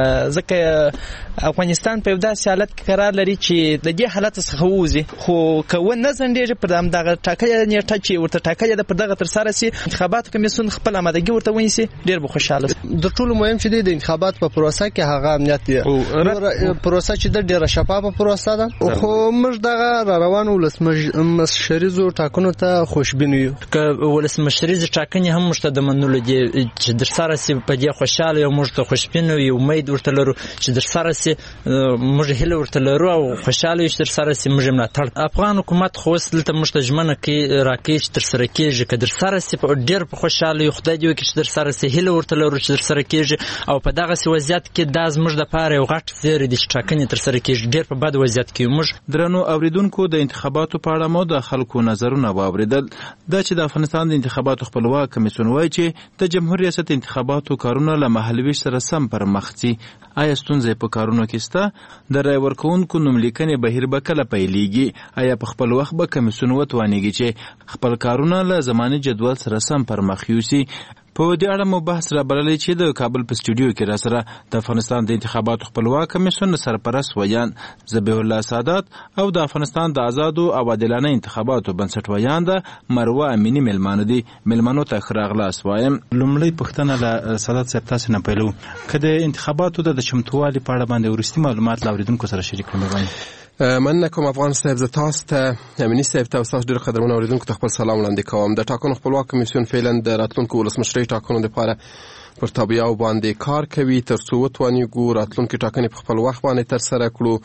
Speaker 23: ځکه افغانستان په یو داسې حالت کې قرار لري چې د دې حالت څخه ووځي، خو که نه ځنډېږي پر دغه ټاکلې نیټه چې ورته ټاکلې ده پر دغه تر سره سي، انتخاباتو کمیسیون خپل آمادګي ورته ونیسي، ډېر به خوشحاله سي.
Speaker 24: د ټولو مهم چې د انتخابات په پروسه کې هغه امنیت دی. پروسه چې د ډېره شفافه پروسه ده، خو موږ دغه را روان ولسمشریزو ټاکنو ته خوشبین یو.
Speaker 23: که ولسمشریزو ټاکنې هم موږ ته د منلو دي چې در سره سي، په دې خوشحاله یو، موږ ته خوشبین یو، امید ورته لرو چې در سره سي، موږ هیله ورته لرو او خوشحاله یو چې در سره سي. موږ ملاتړ افغان حکومت خو اوس دلته موږ ته ژمنه کوي راکوي چې تر سره کېږي. که در سره سي ډېر په خوشحاله یو، خدای دې وکړي چې در سره سي، هیله ورته لرو چې در سره کېږي. او په دغسې وضعیت کې دا زموږ دپاره یو غټ زیری دی چې ټاکنې تر سره کېږي. ډېر په بد وضعیت کې موږ.
Speaker 6: درنو اورېدونکو، د انتخاباتو په اړه مو د خلکو نظرونه واورېدل. دا چې د افغانستان د انتخاباتو خپلواک کمیسیون وایي چې د جمهوریت ریاست انتخاباتو کارونه له مهالویش سره سم پر مخ ځي. آیا ستونزې په کارونو کې شته؟ د رای ورکوونکو نوملیکنې بهیر به کله پیلیږي؟ آیا په خپل وخت به کمیسیون وتوانیږي چې خپل کارونه له زماني جدول سره سم پر مخ یوسي؟ په دې اړه مو بحث را بللی چې د کابل په سټوډیو کې را سره د افغانستان د انتخاباتو خپلواک کمیسیون سرپرست ویان ذبیح الله سادات او د افغانستان د آزادو او عادلانه انتخاباتو بنسټ ویان د مروه امینی ملمانو دي. ملمنو ته ښه راغلاست وایم. لومړی پوښتنه له سادات صاحب تاسې نه پیلو، که د انتخاباتو د چمتووالي په اړه باندې وروستي معلومات له اورېدونکو سره شریک کړئ.
Speaker 7: مننه کوم افغان صاحب. زه تاسو ته امینی صاحب ته تاسو ډېر قدرمن اوریدونکو ته خپل سلام وړاندې کوم. د ټاکنو خپلواک کمیسیون فعلا د راتلونکو ولسمشرۍ ټاکنو لپاره پر تابعیاو باندې کار کوي تر څو وتوانیږو راتلونکي ټاکنې په خپل وخت باندې ترسره کړو.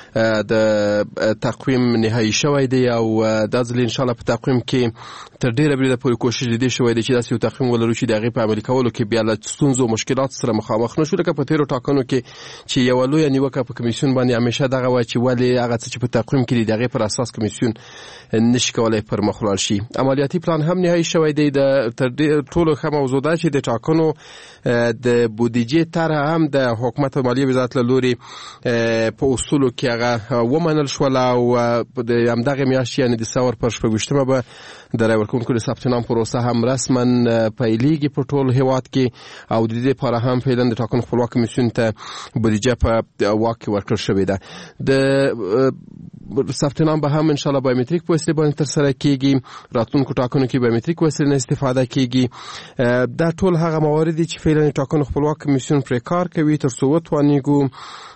Speaker 7: د تقویم نهایی شوی دی او دا ځل ان شاء الله په تقویم کې تر ډیره بریده پورې کوشش دي شوی دی چې داسې یو تقویم ولرو چې د هغې په عملي کولو کې بیا له ستونزو مشکلات سره مخامخ نشو، لکه په تېرو ټاکنو کې چې یوه لویه نیوکه په کمیسیون باندې همیشه دغه وه چې ولې هغه څه چې په تقویم کې دي د هغې پر اساس کمیسیون نشي کولی پر مخ ولاړ شي. عملیاتي پلان هم نهایی شوی دی. د تر ټولو ښه موضوع ده چې د ټاکنو د بودیجې طرح هم د حکومت او مالیې وزارت له لوري په اصولو کې هغه ومنل شول او د همدغه میاشتې یعنې دسمبر پر شپږویشتمه به د رای ورکوونکو د ثبت نام پروسه هم رسما پیلېږي په ټول هیواد کې او د دې لپاره هم فعلا د ټاکنو خپلواک کمیسیون ته بودیجه په واک کې ورکړل شوې ده. د ثبت نام به هم ان شاء الله بایومتریک په وسیله باندې ترسره کیږي. راتلونکو ټاکنو کې بایومتریک وسیله نه استفاده کیږي. دا ټول هغه موارد دي چې فعلا ټاکنو خپلواک کمیسیون پرې کار کوي تر څو وتوانیږو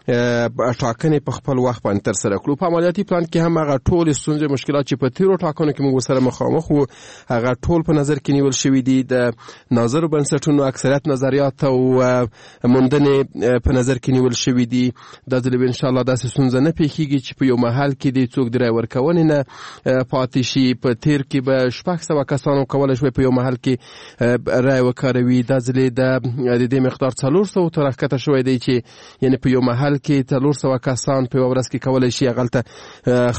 Speaker 7: ټاکنې په خپل وخت باندې ترسره کړو. په عملیاتي پلان کې هم هغه ټول ستونزې مشکلات چې په تیرو ټاکنو کې موږ سره مخامخ وو هغه ټول په نظر کې نیول شوي دي. د ناظرو بنسټونو اکثریت نظریات او موندنې په نظر کې نیول شوي دي. دا ځل به ان شاء الله داسې ستونزه نه پیښیږي چې په یو محل کې د څوک د رای ورکونې نه پاتې شي. په تیر کې به شپږ سوه کسانو کولی شوی په یو محل کې رای وکاروي. دا ځل د دې مقدار څلور سوو ته راښکته شوی دی چې یعنې په یو محل کې څلور سوه کسان په یوه ورځ کې کولی شي هغلته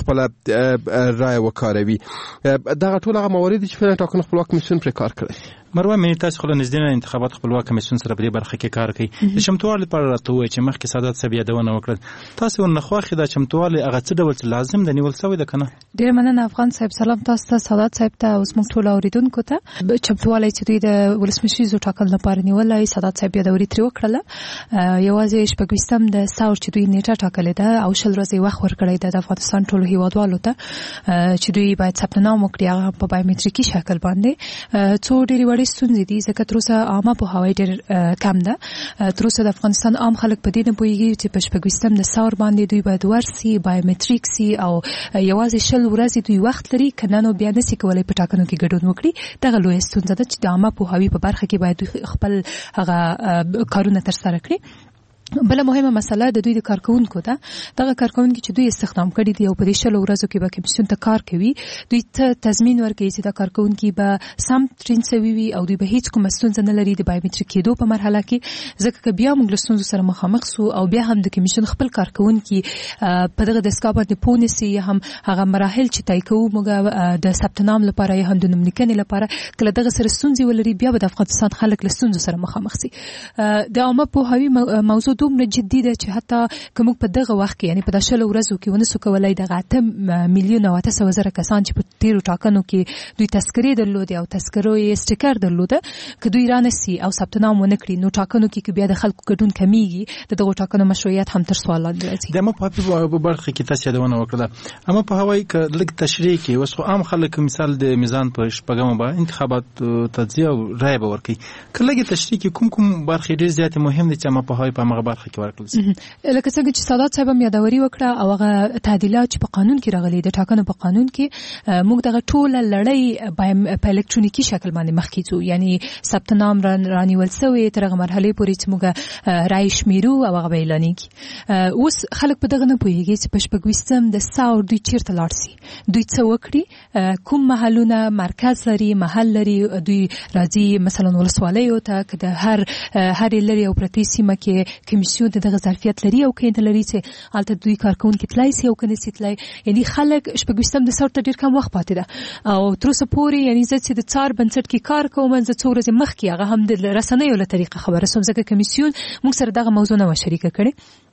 Speaker 7: خپله رای وکاروي. دغه ټول هغه موارد چې فعلا ټاکنو خپلواک کمیسیون پرې کار کړی.
Speaker 4: مروه مې تاسو خو له نږدې نه انتخابات خپلواک کمیسیون سره په دې برخه کې کار کوي. د چمتووالي لپاره راته ووایئ چې مخکې سادات صاحب یادونه وکړل. تاسو ورنه خوښ دا چمتووالی هغه څه ډول چې لازم د نیول سوی ده که نه؟
Speaker 10: ډېره مننه افغان صاحب. سلام تاسو ته، سادات صاحب ته او زموږ ټولو اورېدونکو ته. چمتووالی چې دوی د ولسمشریزو ټاکنو لپاره نیولی سادات صاحب یادوري ترې وکړله. یوازې شپږویشتم د ساور چې دوی نیټه ټاکلې ده او شل ورځې وخت ورکړی ده د افغانستان ټولو هیوادوالو ته چې دوی باید ثبت نام وکړي هغه په بایومتریکي شکل باندې. څو ډېرې وړې ستونزې دي ځکه تر اوسه عامه پوهاوی ډېر کم ده. تر اوسه د افغانستان عام خلک په دې نه پوهېږي چې په شپږویشتم د ساور باندې دوی باید ورسي بایومتریک سي او یوازې شل ورځې دوی وخت لري که نه نو بیا نسي کولی په ټاکنو کې ګډون وکړي. دغه لویه ستونزه ده چې د عامه پوهاوي په برخه کې باید دوی خپل هغه کارونه ترسره کړي. بله مهمه مسله د دوی د کارکونکو ده. دغه کارکونکي چې دوی استخدام کړي دي او په دې شلو ورځو کې به کمیسیون ته کار کوي دوی ته تضمین ورکوي چې دا کارکونکي به سم ټرین سوي وي او دوی به هیڅ کومه ستونزه نه لري د بایومتریک کېدو په مرحله کې. ځکه که بیا موږ له ستونزو سره مخامخ سو او بیا هم د کمیسیون خپل کارکونکي په دغه دستګاه باندې پوه نسي یا هم هغه مراحل چې طی کوو موږ د ثبت نام لپاره یا هم د نوملیکنې لپاره کله دغه سره ستونزې ولري بیا به د افغانستان خلک له ستونزو سره مخامخ سي. د عامه پوهاوي موضوع دومره جدي ده چې حتی که موږ په دغه وخت کې یعنې په دا شلو ورځو کې ونسو کولی دغه اته میلیونه او اته سوه زره کسان چې په تېرو ټاکنو کې دوی تذکرې درلودې او تذکرو یې سټیکر درلوده که دوی رانسي او ثبت نام ونه کړي نو ټاکنو کې که بیا د خلکو ګډون کمیږي د دغو ټاکنو مشروعیت هم تر سوال لاندې راځي.
Speaker 4: د عامه پوهاوي په برخه کې تاسو یادونه وکړه. عامه پوهاوی که لږ تشریح کړي اوس خو عام خلک مثال د میزان په شپږمه به انتخابات تجزیه او رایه به ورکوي. که لږ تشریح کړي کوم کوم برخې ډېر زیاتې مهم دي چې عامه پوهاوی په همغه برخه کې ورکړل شي؟
Speaker 10: لکه څنګه چې سادات صاحب هم یادوري وکړه او هغه تعدیلات چې په قانون کې راغلي د ټاکنو په قانون کې موږ دغه ټوله لړۍ په الکترونیکي شکل باندې مخکې ځو. یعنې ثبت نام رانیول سوی تر هغه مرحلې پورې چې موږ رایې شمیرو او هغه به اعلانېږي. اوس خلک په دغه نه پوهېږي چې په شپږویشتم د ساور دوی چیرته لاړ سي دوی څه وکړي کوم محلونه مرکز لري محل لري دوی راځي مثلا ولسوالیو ته که د هر هرې لرې او پرتې سیمه کې کمیسیون د دغه ظرفیت لري او که نه لري چې هلته دوی کارکوونکي تلای سي او که نسي تلای. یعنې خلک شپږویشتم د ساور ته ډېر کم وخت پاتې ده او تر اوسه پورې یعنې زه چې د څار بنسټ کې کار کوم زه څو ورځې مخکې هغه هم د رسنیو له طریقه خبره سوم ځکه کمیسیون موږ سره دغه موضوع نه وه شریکه کړې.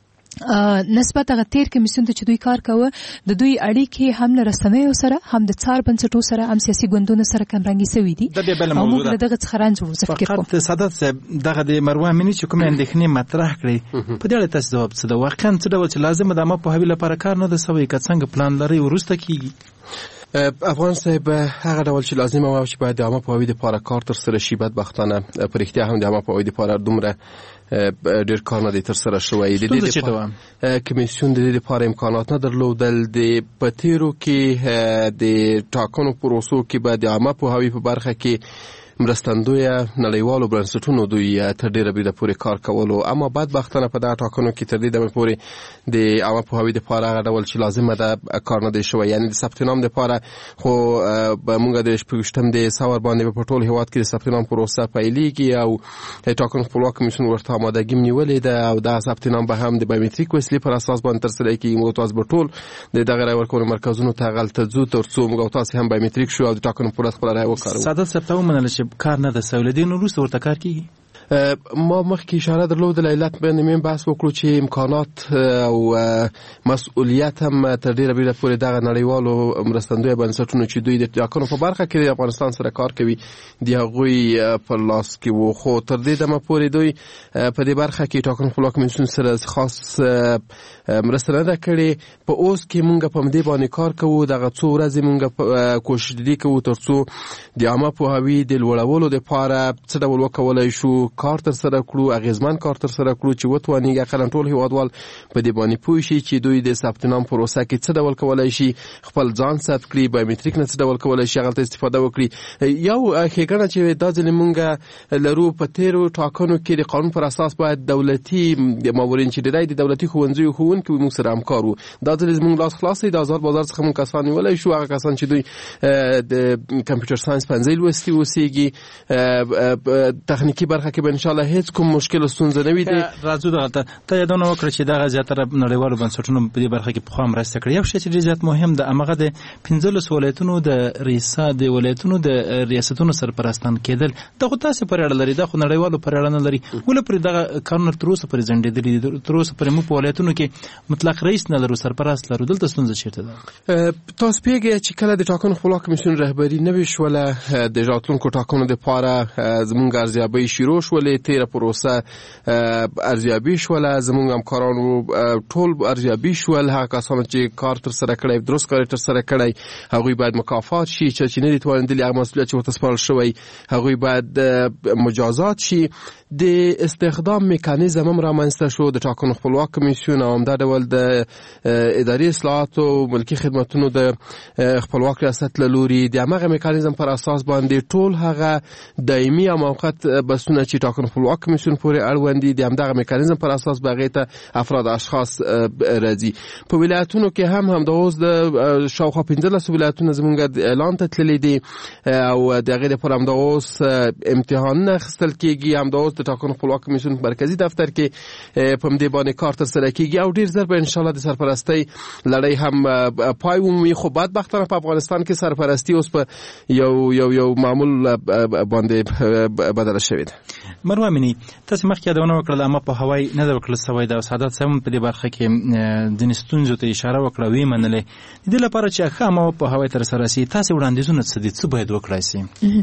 Speaker 10: نسبت هغه تیر کمیسیون ته چې دوی کار کوه د دوی اړیکې هم له رسنیو سره هم د څار بنسټو سره هم سیاسي ګوندونو سره کمرنګي سوي دي او موږ له دغه څخه رنځ وروسته فکر کوم.
Speaker 4: فقط سادات صاحب دغه د مروه امیني چې کومې اندېښنې مطرح کړې په دې اړه تاسو ځواب څه ده؟ واقعا څه ډول چې لازمه د عامه پوهاوي لپاره کار نه ده سوی که څنګه پلان لرئ وروسته کیږي؟
Speaker 7: افغان صاحب هغه ډول چې لازم او چې باید د عامه پوهاوي لپاره کار ترسره شي بدبختانه په رښتیا هم د عامه پوهاوي لپاره دومره ډېر کار نه دی ترسره شوی. د دې لپاره کمیسیون د دې لپاره امکانات نه درلودل. د په تېرو کې د ټاکنو پروسو کې به د عامه پوهاوي په برخه کې مرستندویه نړیوالو بنسټونو دوی تر ډېره بریده پورې کار کولو اما بدبختانه په دغه ټاکنو کې تر دې دمه پورې د عامه پوهاوي دپاره هغه ډول چې لازمه ده کار نه دی شوی. یعنې د ثبت نام دپاره خو موږ د شپږویشتم د ساور باندې په ټول هېواد کې د ثبت نام پروسه پیلېږي او ټاکنو خپلواک کمیسیون ورته آمادګي نیولې ده او دغه ثبت نام به هم د بایومتریک وسیلې پر اساس باندې ترسره کېږي. موږ تاسو به ټول د دغه رای ورکولو مرکزونو ته هغلته ځو تر څو موږ تاسو هم بایومتریک شو او د ټاکنو پر اساس خپله رای وکاروو.
Speaker 4: سادات صاحب ته ومنله چې کار نه ده سوی له دې نه وروسته ورته کار کېږي؟
Speaker 7: ما مخکې اشاره درلودله علت باندې مې بحث وکړو چې امکانات او مسؤلیت هم تر ډیره بیره پورې دغه نړیوالو مرستندویه بنسټونو چې دوی د ټاکنو په برخه کې د افغانستان سره کار کوي د هغوی په لاس کې وو، خو تر دې دمه پورې دوی په دې برخه کې ټاکنو خپلواک کمیسیون سره خاص مرسته نه ده کړې. په اوس کې مونږ په دې باندې کار کوو، دغه څو ورځې مونږ کوشش دې کوو تر څو د عامه پوهاوي د لوړولو دپاره څه ډول وکولی شو کار تر سره کړو، اغیزمن کار تر سره کړو چې وتوانیږي اقلا ټول هیوادوال په دې باندې پوه شي چې دوی د ثبت نام پروسه کې څه ډول کولی شي خپل ځان ثبت کړي، بایومټریک نه څه ډول کولی شي هغلته استفاده وکړي. یو ښېګڼه چې دا ځلې مونږ لرو په تېرو ټاکنو کې د قانون پر اساس باید دولتي مامورین چې ډېری د دولتي ښوونځیو ښوونکي موږ سره همکار وو. دا ځلې زموږ لاس خلاص دی، د آزاد بازار څخه مونږ کسان نیولی شو، هغه کسان چې دوی د کمپیوټر ساینس پنځه لوستي اوسېږي. تخنیکي برخه کې به انشاءالله هیڅ کوم مشکل او ستونزه نه وي.
Speaker 4: راځو دغلته ته یادونه وکړه چې دغه زیاتره نړیوالو بنسټونو په دې برخه کې پخوا مرسته کړې. یو شی چې ډېر زیات مهم ده همغه د پنځلسو ولایتونو د ریاست د ولایتونو د ریاستونو سرپرستان کېدل. دا خو تاسې پورې اړه لري، دا خو نړیوالو پورې اړه نه لري. ولې پورې دغه کارونه تر اوسه پورې ځنډېدلي دي؟ تر اوسه پورې موږ په ولایتونو کې مطلق رئیس نه لرو، سرپرست لرو. دلته ستونزه چېرته ده؟
Speaker 7: تاسو پوهېږئ چې کله د ټاکنو خپلواک کمیسیون رهبري نوې شوله، د راتلونکو ټاکنو دپاره زموږ ارزیابۍ شروع شولې، تېره پروسه ارزیابي شوله، زموږ همکارانو ټول ارزیابي شول. هغه کسانو چې کار تر سره کړی، درست کار تر سره کړی، هغوی باید مکافات شي. چې نه دي توانېدلي هغه مسؤلیت چې ورته سپارل شوی هغوی باید مجازات شي. د استخدام میکانیزم هم رامنځته شو د ټاکنو خپلواک کمیسیون او همدا ډول د اداري اصلاحاتو او ملکي خدمتونو د خپلواک ریاست له لوري د همغه میکانیزم پر اساس باندې ټول هغه دایمي او موقت بسونه چې ټاکنو خپلواک کمیسیون پورې اړوند دي د همدغه میکانیزم پر اساس به هغې ته افراد اشخاص راځي. په ولایتونو کې هم همدا اوس د شاوخوا پنځلسو ولایتونه زموږ اعلان ته تللي دي او د هغې دپاره همدا اوس امتحانونه اخیستل کېږي. همدا اوس د ټاکنو خپلواک کمیسیون مرکزي دفتر کې په همدې باندې کار ترسره کېږي او ډېر ژر به انشاءالله د سرپرستۍ لړۍ هم پای ومومي. خو بدبختانه په افغانستان کې سرپرستي اوس په یو یو یو معمول باندې بدله شوې ده.
Speaker 4: مروه امینی، تاسې مخکې یادونه وکړله عامه پوهاوی نه ده وکړل سوی ده او سعادت صاحب هم په دې برخه کې ځینې ستونزو ته اشاره وکړه، ویې منلې. د دې لپاره چې ښه عامه پوهاوی ته رسره سي، تاسې وړاندیزونه څه دي، څه باید وکړای سي؟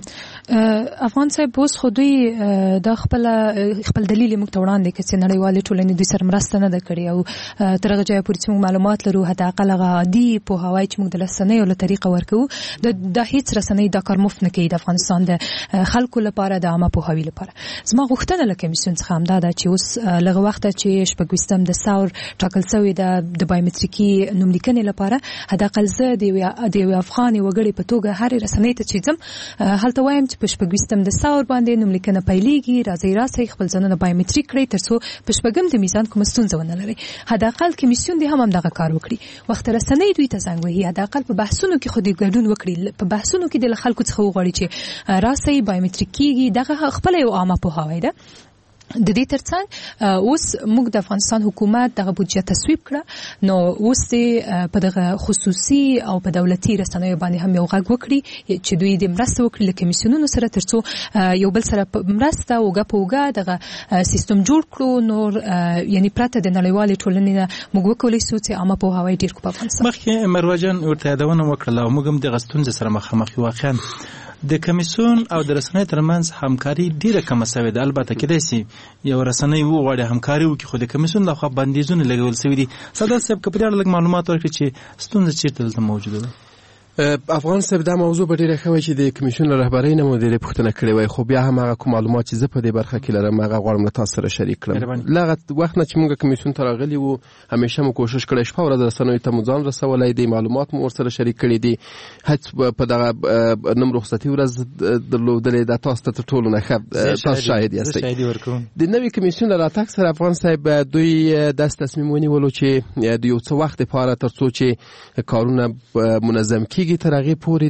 Speaker 10: افغان صاحب اوس خو دوی دا خپل خپل دلیل موږ ته وړاندې کړي چې نړیوالې ټولنې دوی سره مرسته نه ده کړې او تر هغه ځایه پورې چې موږ معلومات لرو حداقل هغه عادي پوهاوی چې موږ د رسنیو له طریقه ورکوو دا هیڅ رسنۍ دا کار مفت نه کوي د افغانستان د خلکو لپاره د عامه پوهاوي لپاره. زما غوښتنه له کمیسیون څخه همدا ده چې اوس لږ وخته چې شپږویشتم د ساور ټاکل سوی ده د بایومټریکي نوملیکنې لپاره، حداقل زه د یوې افغانې وګړې په توګه هرې رسنۍ ته چې ځم هلته وایم چې په شپږویشتم د ساور باندې نوملیکنه پیلېږي، راځئ راسئ خپل ځانونه بایومټریک کړئ تر څو په شپږم د میزان کومه ستونزه ونه لرئ. حداقل کمیسیون دې هم همدغه کار وکړي. وخت رسنۍ دوی ته زنګ وهي، حداقل په بحثونو کې خو دې ګډون وکړي، په بحثونو کې د خلکو څخه وغواړي چې راسئ بایومټریک کېږي. دغه خپله یو عامه پوهاوی ده. د دې ترڅنګ اوس موږ د افغانستان حکومت دغه بودجه تصویب کړه، نو اوس دې په دغه خصوصي او په دولتي رسنیو باندې هم یو غږ وکړي چې دوی دې مرسته وکړي له کمیسیونونو سره تر څو یو بل سره مرسته اوږه په اوږه دغه سیستم جوړ کړو. نور یعنی پرته د نړیوالې ټولنې نه موږ وکولی شو چې عامه پوهاوی ډېر کړو په افغانستان.
Speaker 4: مخکې مروه جان ورته یادونه وکړله او موږ هم دغه ستونزې سره مخامخ یو. واقعا د کمیسیون او د رسنۍ ترمنځ همکاري ډیره کمه سوې ده. البته کېدای سي یو رسنۍ وغواړي همکاري وکړي، خو د کمیسیون لخوا بندیزونه لګول سوي دي. سعادت صاحب که په دې اړه لږ معلومات ورکړي چې ستونزه چېرته دلته موجوده ده؟
Speaker 7: افغان صاحب دا موضوع په ډیره ښه وای چې د کمیسیون له رهبرۍ نه مو ډېرې پوښتنه کړې وای، خو بیا هم هغه کوم معلومات چې زه په دې برخه کې لرم هغه غواړم له تاسو سره شریک کړم. لغه وخت نه چې موږ کمیسیون ته راغلي وو همیشه مو کوشش کړی شپه ورځ رسنیو ته مو ځان رسولی دی، معلومات مو ورسره شریک کړي دي. هڅ په دغه نوم رخصتي ورځ درلودلې ده، تاسو ته تر ټولو نه ښه تاسو شاهد یاستئ. د نوي کمیسیون له راتګ سره افغان صاحب دوی داسې تصمیم ونیولو چې د یو څه وخت لپاره تر څو چې کارونه منظم کېږي کیږي تر هغه پورې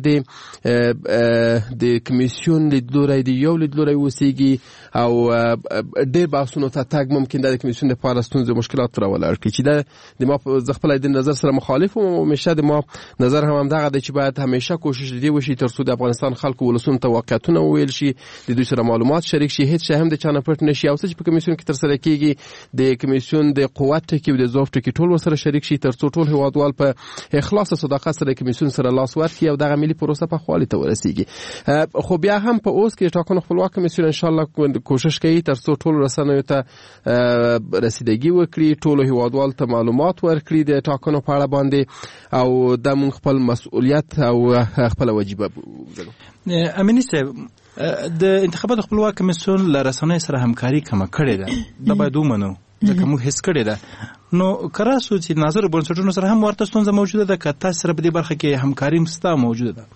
Speaker 7: د د کمیسیون لیدلوري دی یو لیدلوري وسیږي او ډېر بحثونو ته تګ ممکن د کمیسیون لپاره ستونزې مشکلات راولر کی چې د ما په خپل د نظر سره مخالف او همیشه د ما نظر هم همدغه دی چې باید همیشه کوشش دی وشي تر څو د افغانستان خلکو ولسونو ته واقعیتونه ویل شي د دوی سره معلومات شریک شي هیڅ شی هم د چانه پټ نشي او چې په کمیسیون کې تر سره کیږي د کمیسیون د قوت ټکی او د ضعف ټکی ټول سره شریک شي تر څو ټول هیوادوال په اخلاص او صداقت سره کمیسیون سره لاس ورکړي او دغه ملي پروسه په خالي ته ورسیږي. خو بیا هم په اوس کې ټاکنو خپلواک کمیسیون ان شاء الله کوشش کوي تر څو ټول رسنیو ته رسیدګي وکړي ټول هیوادوال ته معلومات ورکړي د ټاکنو په اړه باندې او د موږ خپل مسؤلیت او خپل واجب وګڼو.
Speaker 4: امینی صاحب د انتخاباتو خپلواک کمیسیون له رسنیو سره همکاري کومه کړې ده دا باید ومنو ځکه موږ هیڅ کړی ده نو کراسو چې ناظر بنسټونو سره هم ورته ستونزه موجوده ده که تاسو سره په دې برخه کې همکاري مستا موجوده ده.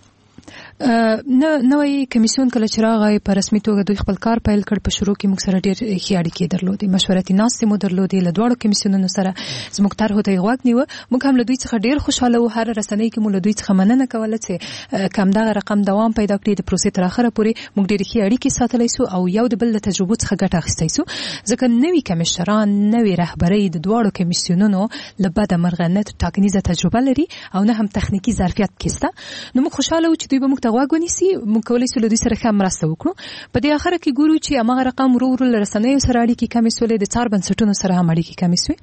Speaker 10: نه نوې کمیسیون کله چې راغی په رسمي توګه دوی خپل کار پیل کړ په شروع کې موږ سره ډېر ښې اړیکې درلودې مشورتي ناستې مو درلودې له دواړو کمیسیونونو سره زموږ طرحو ته یې غوږ نیوه موږ هم له دوی څخه ډېر خوشحاله وو هره رسنۍ کې مو له دوی څخه مننه کوله چې که همدغه رقم دوام پیدا کړي د پروسې تر اخره پورې موږ ډېرې ښې اړیکې ساتلی سو او یو د بل له تجربو څخه ګټه اخیستی سو ځکه نوي کمیشنران نوې رهبرۍ د دواړو کمیسیونونو له بده مرغه نه ټاکنیزه تجربه لري او نه هم تخنیکي ظرفیت کې شته نو موږ خوشحاله وو چې دوی به موږ ته غوږ ونیسي موږ کولی شو له دوی سره ښه مرسته وکړو. په دې اخره کې ګورو چې هماغه رقم ورو ورو له رسنیو سره اړیکې کمې سولې د څار بنسټونو سره هم اړیکې کمې سوې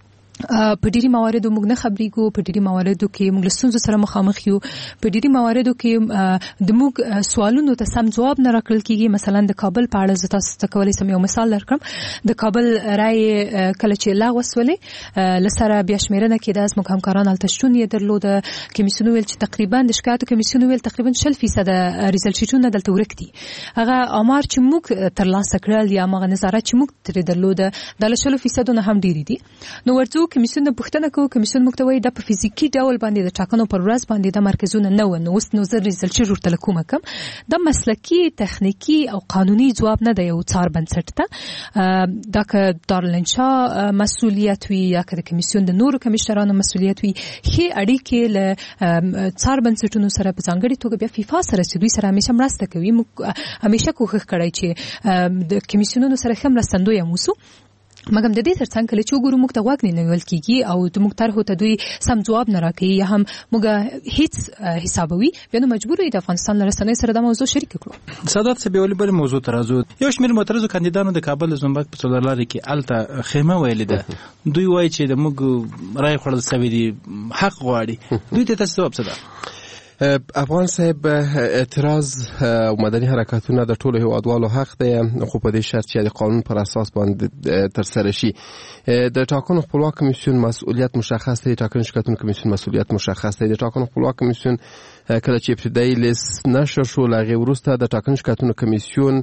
Speaker 10: په ډیری مواردو موږ نه خبرېږو په ډیری مواردو کې موږ له ستونزو سره مخامخ یو په ډیری مواردو کې د موږ سوالونو ته سم ځواب نه راکړل کیږي مثلا د کابل په اړه زه تاسو ته کولی شم یو مثال درکړم د کابل رای کله چې لغوه سولې لسره بیا شمیرنه کېده زموږ همکاران هلته شتون یې درلوده کمیسیون ویل چې تقریبا د شکایتو کمیسیون ویل تقریبا شل فیصده ریزلټ شیټونه دلته ورک دي هغه آمار چې موږ ترلاسه کړل یا هغه نظارت چې موږ ترې درلوده د شلو فیصدو نه هم ډېرې دي نو ورځو کمیسیون د پوښتنه کوو کمیسیون موږ ته وایي دا په فزیکي ډول باندې د ټاکنو پر ورځ باندې د مرکزونه نه و نو اوس نو زه ریزلټ شیټ ورته کومه کم دا مسلکي تخنیکي او قانوني ځواب نه دی یو څار بنسټ ته دا که دارالانشا مسؤلیت وي یا که د کمیسیون د نورو کمیشنرانو مسؤلیت وي ښې اړیکې له څار بنسټونو سره په ځانګړې توګه بیا فیفا سره چې دوی سره همیشه مرسته کوي موږ همیشه کوښښ کړی چې د کمیسیونونو سره ښه مرستندویه اوسو مګم د دې ترڅنګ کله چې وګورو موږ ته غوږ نه نیول کیږي او د موږ طرحو ته دوی سم ځواب نه راکوي یا هم موږ هیڅ حسابوي بیا نو مجبور یو د افغانستان له رسنیو سره د موضوع شریک کړو.
Speaker 4: سادات صاحب ولې بل موضوع ته راځو یو شمېر معترضو کاندیدانو د کابل زومبک په څلورلارې کې الته خیمه ویلې ده دوی وایي چې د موږ رای خوړل سوي دي حق غواړي دوی ته تاسو ځواب څه ده؟
Speaker 7: افغان صاحب اعتراض او مدني حرکتونه د ټولو هیوادوالو حق دی خو په دې شرط چې د قانون پر اساس باندې تر سره شي د ټاکنو خپلواک کمیسیون مسؤلیت مشخص دی ټاکنو شکایتونو کمیسیون مسؤلیت مشخص دی د ټاکنو خپلواک کمیسیون کله چې ابتدایي لیست نشر شو له هغې وروسته د ټاکنو شکایتونو کمیسیون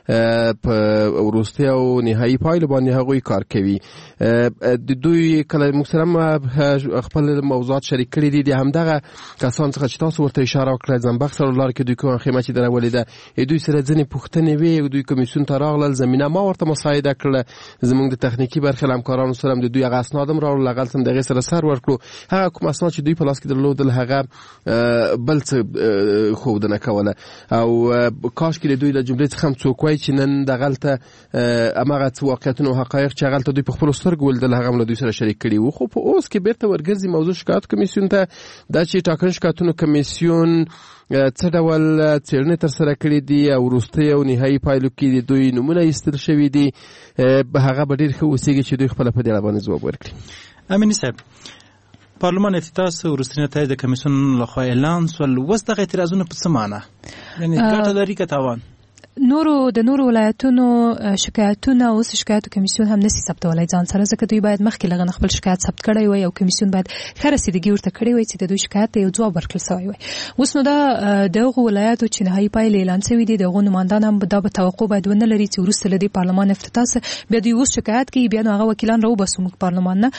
Speaker 7: په وروستي او نهایي پایلو باندې هغوی کار کوي د دوی کله موږ سره خپل موضوعات شریک کړي دي د همدغه کسان څخه چې تاسو ورته اشاره وکړه زنبق سرولار کې دوی کومه خیمه چې درولې ده دوی سره ځینې پوښتنې وې دوی کمیسیون ته راغلل زمینه ما ورته مساعده کړله زموږ د تخنیکي برخې له همکارانو سره هم د دوی هغه اسناد هم راوړل هغلته هم د هغې سره سر ورکړو هغه کوم اسناد چې دوی په لاس کې درلودل هغه بل څه ښودنه کوله او کاش کې د دوی له جملې څخه هم څوک وایي چې نن دغلته هماغه څه واقعیتونه او حقایق چې هغلته دوی په خپلو سترګو ولیدل هغه هم له دوی سره شریک کړي وو خو په اوس کې بیرته ورګرځي موضوع شکایت کمیسیون ته دا چې ټاکنو شکایتونو کمیسیون څه ډول څېړنې ترسره کړي دي او وروستي او نهایي پایلو کې د دوی نومونه ایستل شوي دي هغه به ډېر ښه اوسېږي چې دوی خپله په دې اړه باندې ځواب ورکړي.
Speaker 4: امیني صاحب پارلمان افتتاح وروستي نتایج د کمیسیون لخوا اعلان سول اوس دغه اعتراضونه په څه معنی یعنې ګټه لري که تاوان؟
Speaker 10: نورو د نورو ولایتونو شکایتونه اوس شکایتو کمیسیون هم نسی ثبتولای ځان سره ځکه دوی باید مخکې لغه خپل شکایت ثبت کړی وي او کمیسیون باید ښه رسیدګي ورته کړې وي چې د دوی شکایت ته یو ځواب ورکړل سوی وي اوس نو دا د هغو ولایتو چې نهایي پایلې اعلان سوي دي د هغو نمایندان هم دا به توقع باید ونه لري چې وروسته له دې پارلمان افتتاح سه بیا دوی اوس شکایت کوي بیا نو هغه وکیلان راوباسو موږ پارلمان نه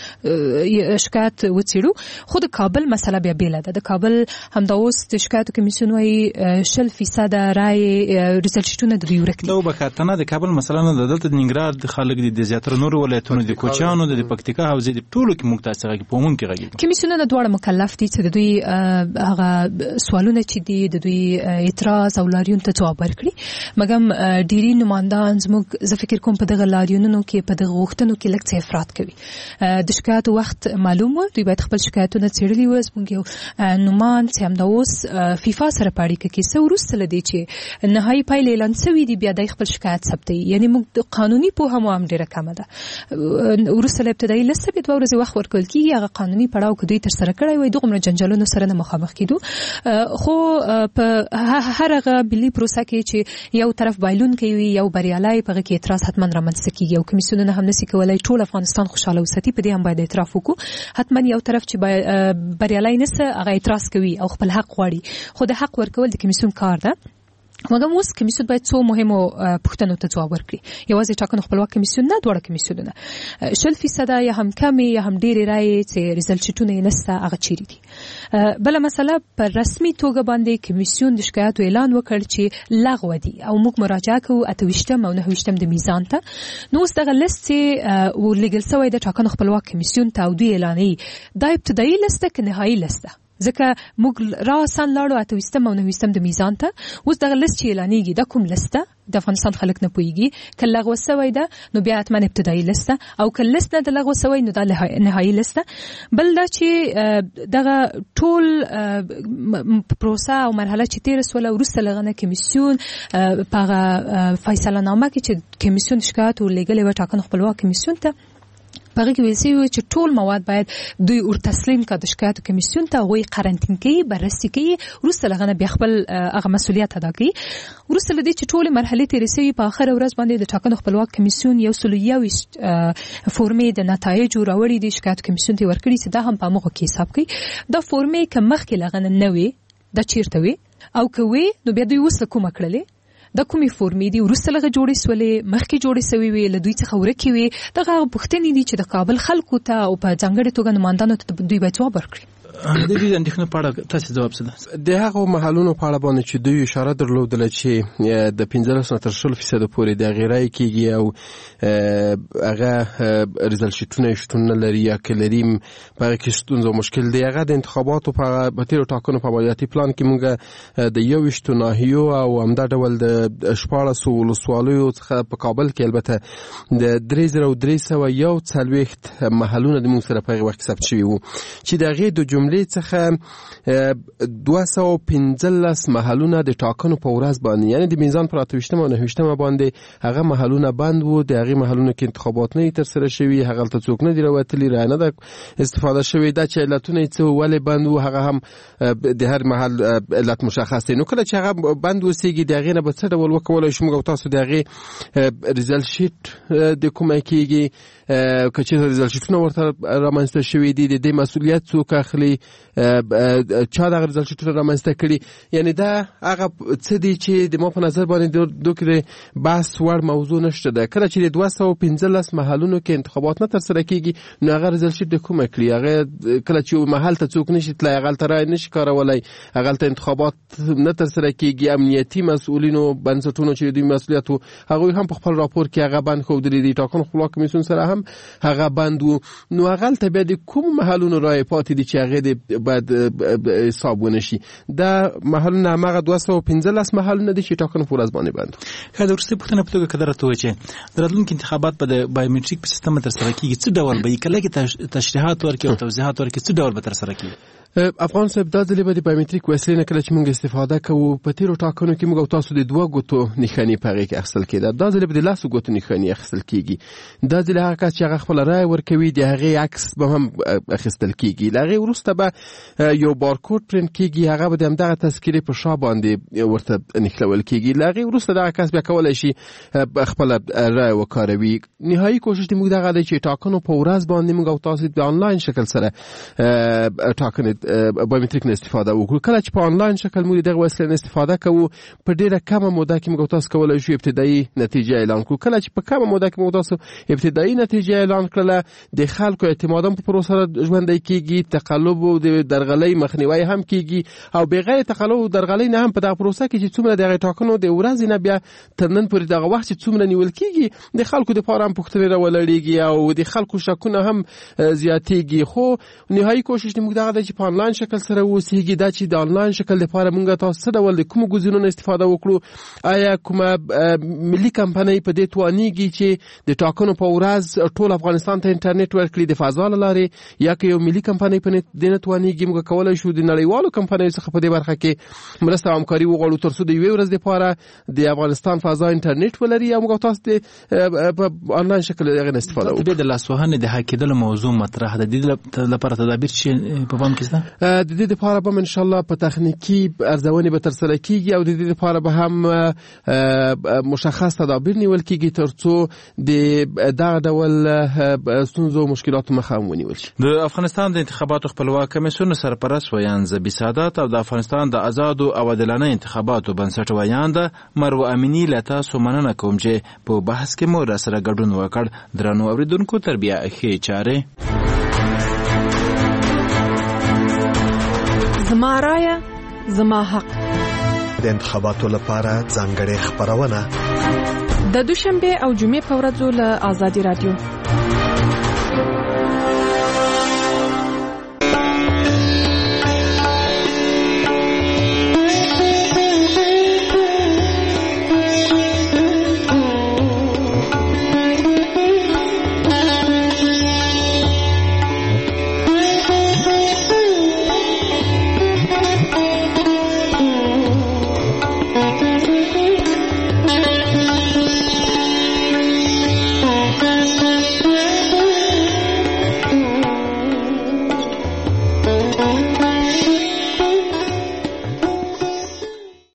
Speaker 10: شکایت وڅېړو خو د کابل مسله بیا بېله ده د کابل همدا اوس د شکایتو کمیسیون وایي شل فیصده رایې ریزلټ کمیسیونونه د دوی ورک دي.
Speaker 4: دا وبکاتنه د کابل مثلا د دلته د ننګرهار خلک د زیاتره نور ولایتونو د کوچیانو د پکتیکا حوزې د ټولو کې موږ تاسو غږی په مونږ کې غږی
Speaker 10: کمیسیونونه دواړه مکلف دي چې د دوی هغه سوالونه چې دي د دوی اعتراض او لاریون ته جواب ورکړي. مګم ډیری نمائندان زموږ زه فکر کوم په دغه لاریونونو کې په دغه غوښتنو کې لږ څه افراط کوي. د شکایت وخت معلوم و، دوی باید خپل شکایتونه څېړلي و. زموږ یو نومان چې همدا اوس فیفا سره په اړیکه کې څه وروسته له دې چې نهایي پایلې اعلان شوي دي بیا د خپل شکایت ثبتوي. یعنې موږ د قانوني پوهه مو هم ډېره کمه ده. وروسته له ابتدایي لسته بیا دوه ورځې وخت ورکول کېږي. هغه قانوني پړاو که دوی ترسره کړی وای دغومره جنجالونو سره نه مخامخ کېدو. خو په هر هغه ملي پروسه کې چې یو طرف بایلونکی وي یو بریالی په هغه کې اعتراض حتما رامنځته کېږي او کمیسیونونه هم نشي کولی ټول افغانستان خوشحاله وساتي. په دې هم باید اعتراف وکړو. حتما یو طرف چې بریالی نسه هغه اعتراض کوي او خپل حق غواړي، خو د حق ورکول د کمیسیون کار ده. مګم اوس کمیسیون باید څو مهمو پوښتنو ته ځواب ورکړي. یوازې ټاکنو خپلواک کمیسیون نه، دواړه کمیسیونونه شل فیصده یا هم کمې یا هم ډېرې رایې چې ریزلټ شیټونه یې نشته هغه چیرې دي. بله مسله په رسمي توګه باندې کمیسیون د شکایاتو اعلان وکړ چې لغوه دي او موږ مراجعه کوو اته ویشتم او نهه ویشتم د میزان ته. نو اوس دغه لیست چې ورلیږل شوی د ټاکنو خپلواک کمیسیون ته او دوی اعلانوي دا ابتدایي لیست که نهایي لیست ده؟ ځکه موږ راسن لاړو اته ویشتم او نهه ویشتم د میزان ته. اوس دغه لیست چې اعلانېږي دا کوم لیست ده؟ د افغانستان خلک نه پوهېږي. که لغوه شوی ده نو بیا حتما ابتدایي لیست ده، او که لیست نه د لغوه شوی نو دا نهایي لیست ده. بل دا چې دغه ټول پروسه او مرحله چې تېره سوله وروسته له هغه نه کمیسیون په هغه فیصله نامه کې چې کمیسیون شکایت ورلېږلی وه ټاکنو خپلواک کمیسیون ته په هغې کې ویل شوي وو چې ټول مواد باید دوی ور تسلیم کړه د شکایتو کمیسیون ته. هغوی قرنطین کوي، بررسي کوي، وروسته له هغه نه بیا خپل هغه مسؤلیت ادا کوي. وروسته له دې چې ټولې مرحلې تېرې شوي په آخره ورځ باندې د ټاکنو خپلواک کمیسیون یو سل یوویشت فورمې د نتایجو راوړي دي شکایتو کمیسیون ته یې ورکړي چې دا هم په همغو کې حساب کوي. دا فورمې که مخکې له هغه نه نه وې دا چېرته وې او که وې نو بیا دوی اوس له کومه کړلې؟ دا کومې فورمې دي وروسته لغه جوړې سولې مخکې جوړې سوي وي له دوی څخه ورکې وي. دغه هغه پوښتنې دي چې د کابل خلکو ته او په ځانګړې توګه نمایندانو ته دوی باید ځواب ورکړي.
Speaker 4: د دې اندېښنې په اړه تاسو ځواب څه ده؟
Speaker 7: د هغو محلونو په اړه باندې چې دوی اشاره درلودله چې د پنځلس نه تر شل فیصده پورې د هغې رایې کېږي او هغه ریزلټ شیټونه یې شتون نه لري یا که لري په هغه کې ستونزه او مشکل دی. هغه د انتخاباتو په تېرو ټاکنو په عملیاتي پلان کې موږ د یوویشتو ناحیو او همدا ډول د شپاړسو ولسوالیو څخه په کابل کې البته د درې زره درې سوه یو څلوېښت محلونه د موږ سره په هغې وخت کې ثبت شوي وو چې د هغې د جملې څخه دوه سوه پنځلس محلونه د ټاکنو په ورځ باندې یعنې د میزان پر اته ویشتمه او نهه ویشتمه باندې هغه محلونه بند وو. د هغې محلونو کې انتخابات نه دي ترسره شوي، هغلته څوک نه دي راوتلي، رایه نه ده استفاده شوې. دا چې علتونه یې څه ولې بند وو هغه هم د هر محل علت مشخص دی. نو کله چې هغه بند اوسېږي د هغې نه به څه ډول وکولی شو موږ او تاسو د هغې ریزلټ شیټ د کومه کېږي که چېرته ریزلټ شیټونه ورته رامنځته شوي دي د دې مسؤلیت څوک اخلي، چا دغه ریزلټ شیټونه رامنځته کړي. یعنې دا هغه څه دي چې د ما په نظر باندې دو کې د بحث وړ موضوع نشته ده. کله چې د دوه سوه پنځلس محلونو کې انتخابات نه ترسره کېږي نو هغه ریزلټ شیټ د کومه کړي؟ هغه کله چې یو محل ته څوک نشي تللی، هغلته رایې نشي کارولی، هغلته انتخابات نه ترسره کېږي، امنیتي مسؤلینو بنسټونو چې د دوی مسؤلیت و هغوی هم په خپل راپور کې هغه بند ښودلي دي. ټاکنو خپلواک کمیسیون سره هم هغه بند و. نو هغلته بیا د کوم محلونو رایې پاتې دي چې هغې د باید حساب ونشي؟ دا محلونه هماغه دوه سوه پنځلس محلونه دي چې ټاکنو په ورځ باندې بند.
Speaker 4: که د وروستۍ پوښتنه په توګه که درته ووایي چې د راتلونکي انتخابات به د بایومټریک په سیستم ترسره کېږي څه ډول به وي؟ که لږې تشریحات ورکړي او توضیحات ورکړي څه ډول به ترسره کېږي؟
Speaker 7: افغان صاحب دا ځلې به د بایومټریک وسیلې نه کله چې موږ استفاده کوو په تېرو ټاکنو کې موږ او تاسو د دوه ګوتو نښانې په هغې کې اخیستل کېده. دا ځلې به د لسو ګوتو نښانې اخیستل کېږي. دا ځلې هغه کس چې هغه خپله رایه ورکوي د هغې عکس به هم اخیستل کېږي. له هغې وروسته به یو بارکوډ پرنټ کېږي، هغه به د همدغه تذکرې په شا باندې ورته نښلول کېږي. له هغې وروسته دغه کس بیا کولی شي خپله رایه وکاروي. نهایي کوشش د موږ دغه دی چې ټاکنو په ورځ باندې موږ او تاسو د آنلاین شکل سره ټاکنې بایومټریک نه استفاده وکړو. کله چې په انلاین شکل موږ دغه وسیله نه استفاده کوو په ډیره کمه موده کې موږ تاسو کولای شو ابتدایي نتیجه اعلان کړو. کله چې په کمه موده کې موږ تاسو ابتدایي نتیجه اعلان کړله د خلکو اعتماد په پروسه ژوندۍ کیږي، تقلب او د درغلۍ مخنیوي هم کیږي او بغیر تقلب او درغلۍ نه هم په دغه پروسه کې چې څومره دغه ټاکنو د ورځې نه بیا تر نن پورې دغه وخت چې څومره نیول کیږي د خلکو د لپاره هم پوښتنې راولړېږي او د خلکو شکونه هم زیاتېږي. خو نهایي کوشش موږ دغه د چې په انلاین شکل سره اوسېږي دا چې د انلاین شکل لپاره موږ تاسو څه ډول د کوم ګزینونو استفاده وکړو. آیا کومه ملي کمپنۍ په دې توانېږي چې د ټاکنو په ورځ ټول افغانستان ته انټرنیټ ورکړي د فضا له لارې، یا که یو ملي کمپنۍ په دې نه توانېږي موږ کولی شو د نړیوالو کمپنیو څخه په دې برخه کې مرسته او همکاري وغواړو تر څو د یوې ورځې لپاره د افغانستان فضا انټرنیټ ولري او موږ تاسو د په انلاین شکل دغه استفاده وکړو.
Speaker 4: د لاسوهنې د حقیقت موضوع مطرح ده، د دې لپاره تدابیر چې په پام کې شته.
Speaker 7: د دې لپاره به ان شاء الله په تخنیکی ارزونې به ترسره کیږي او د دې لپاره به هم مشخص تدابیر نیول کیږي تر څو د دغه ډول ستونزو او مشکلاتو مخه ونیول شي.
Speaker 4: د افغانستان د انتخاباتو خپلواک کمیسیون سرپرست ویان زبی سعادت او د افغانستان د آزاد او عادلانه انتخاباتو بنسټ ویان ده مروه امینی لته سومنه کوم چې په بحث کې مو را سره ګډون وکړ. درنو اوریدونکو تربیه ښه چاره
Speaker 9: زما رایه زما حق
Speaker 1: د انتخاباتو لپاره ځانګړې خبرونه
Speaker 9: د دوشنبه او جمعې په ورځو له آزادي رادیو.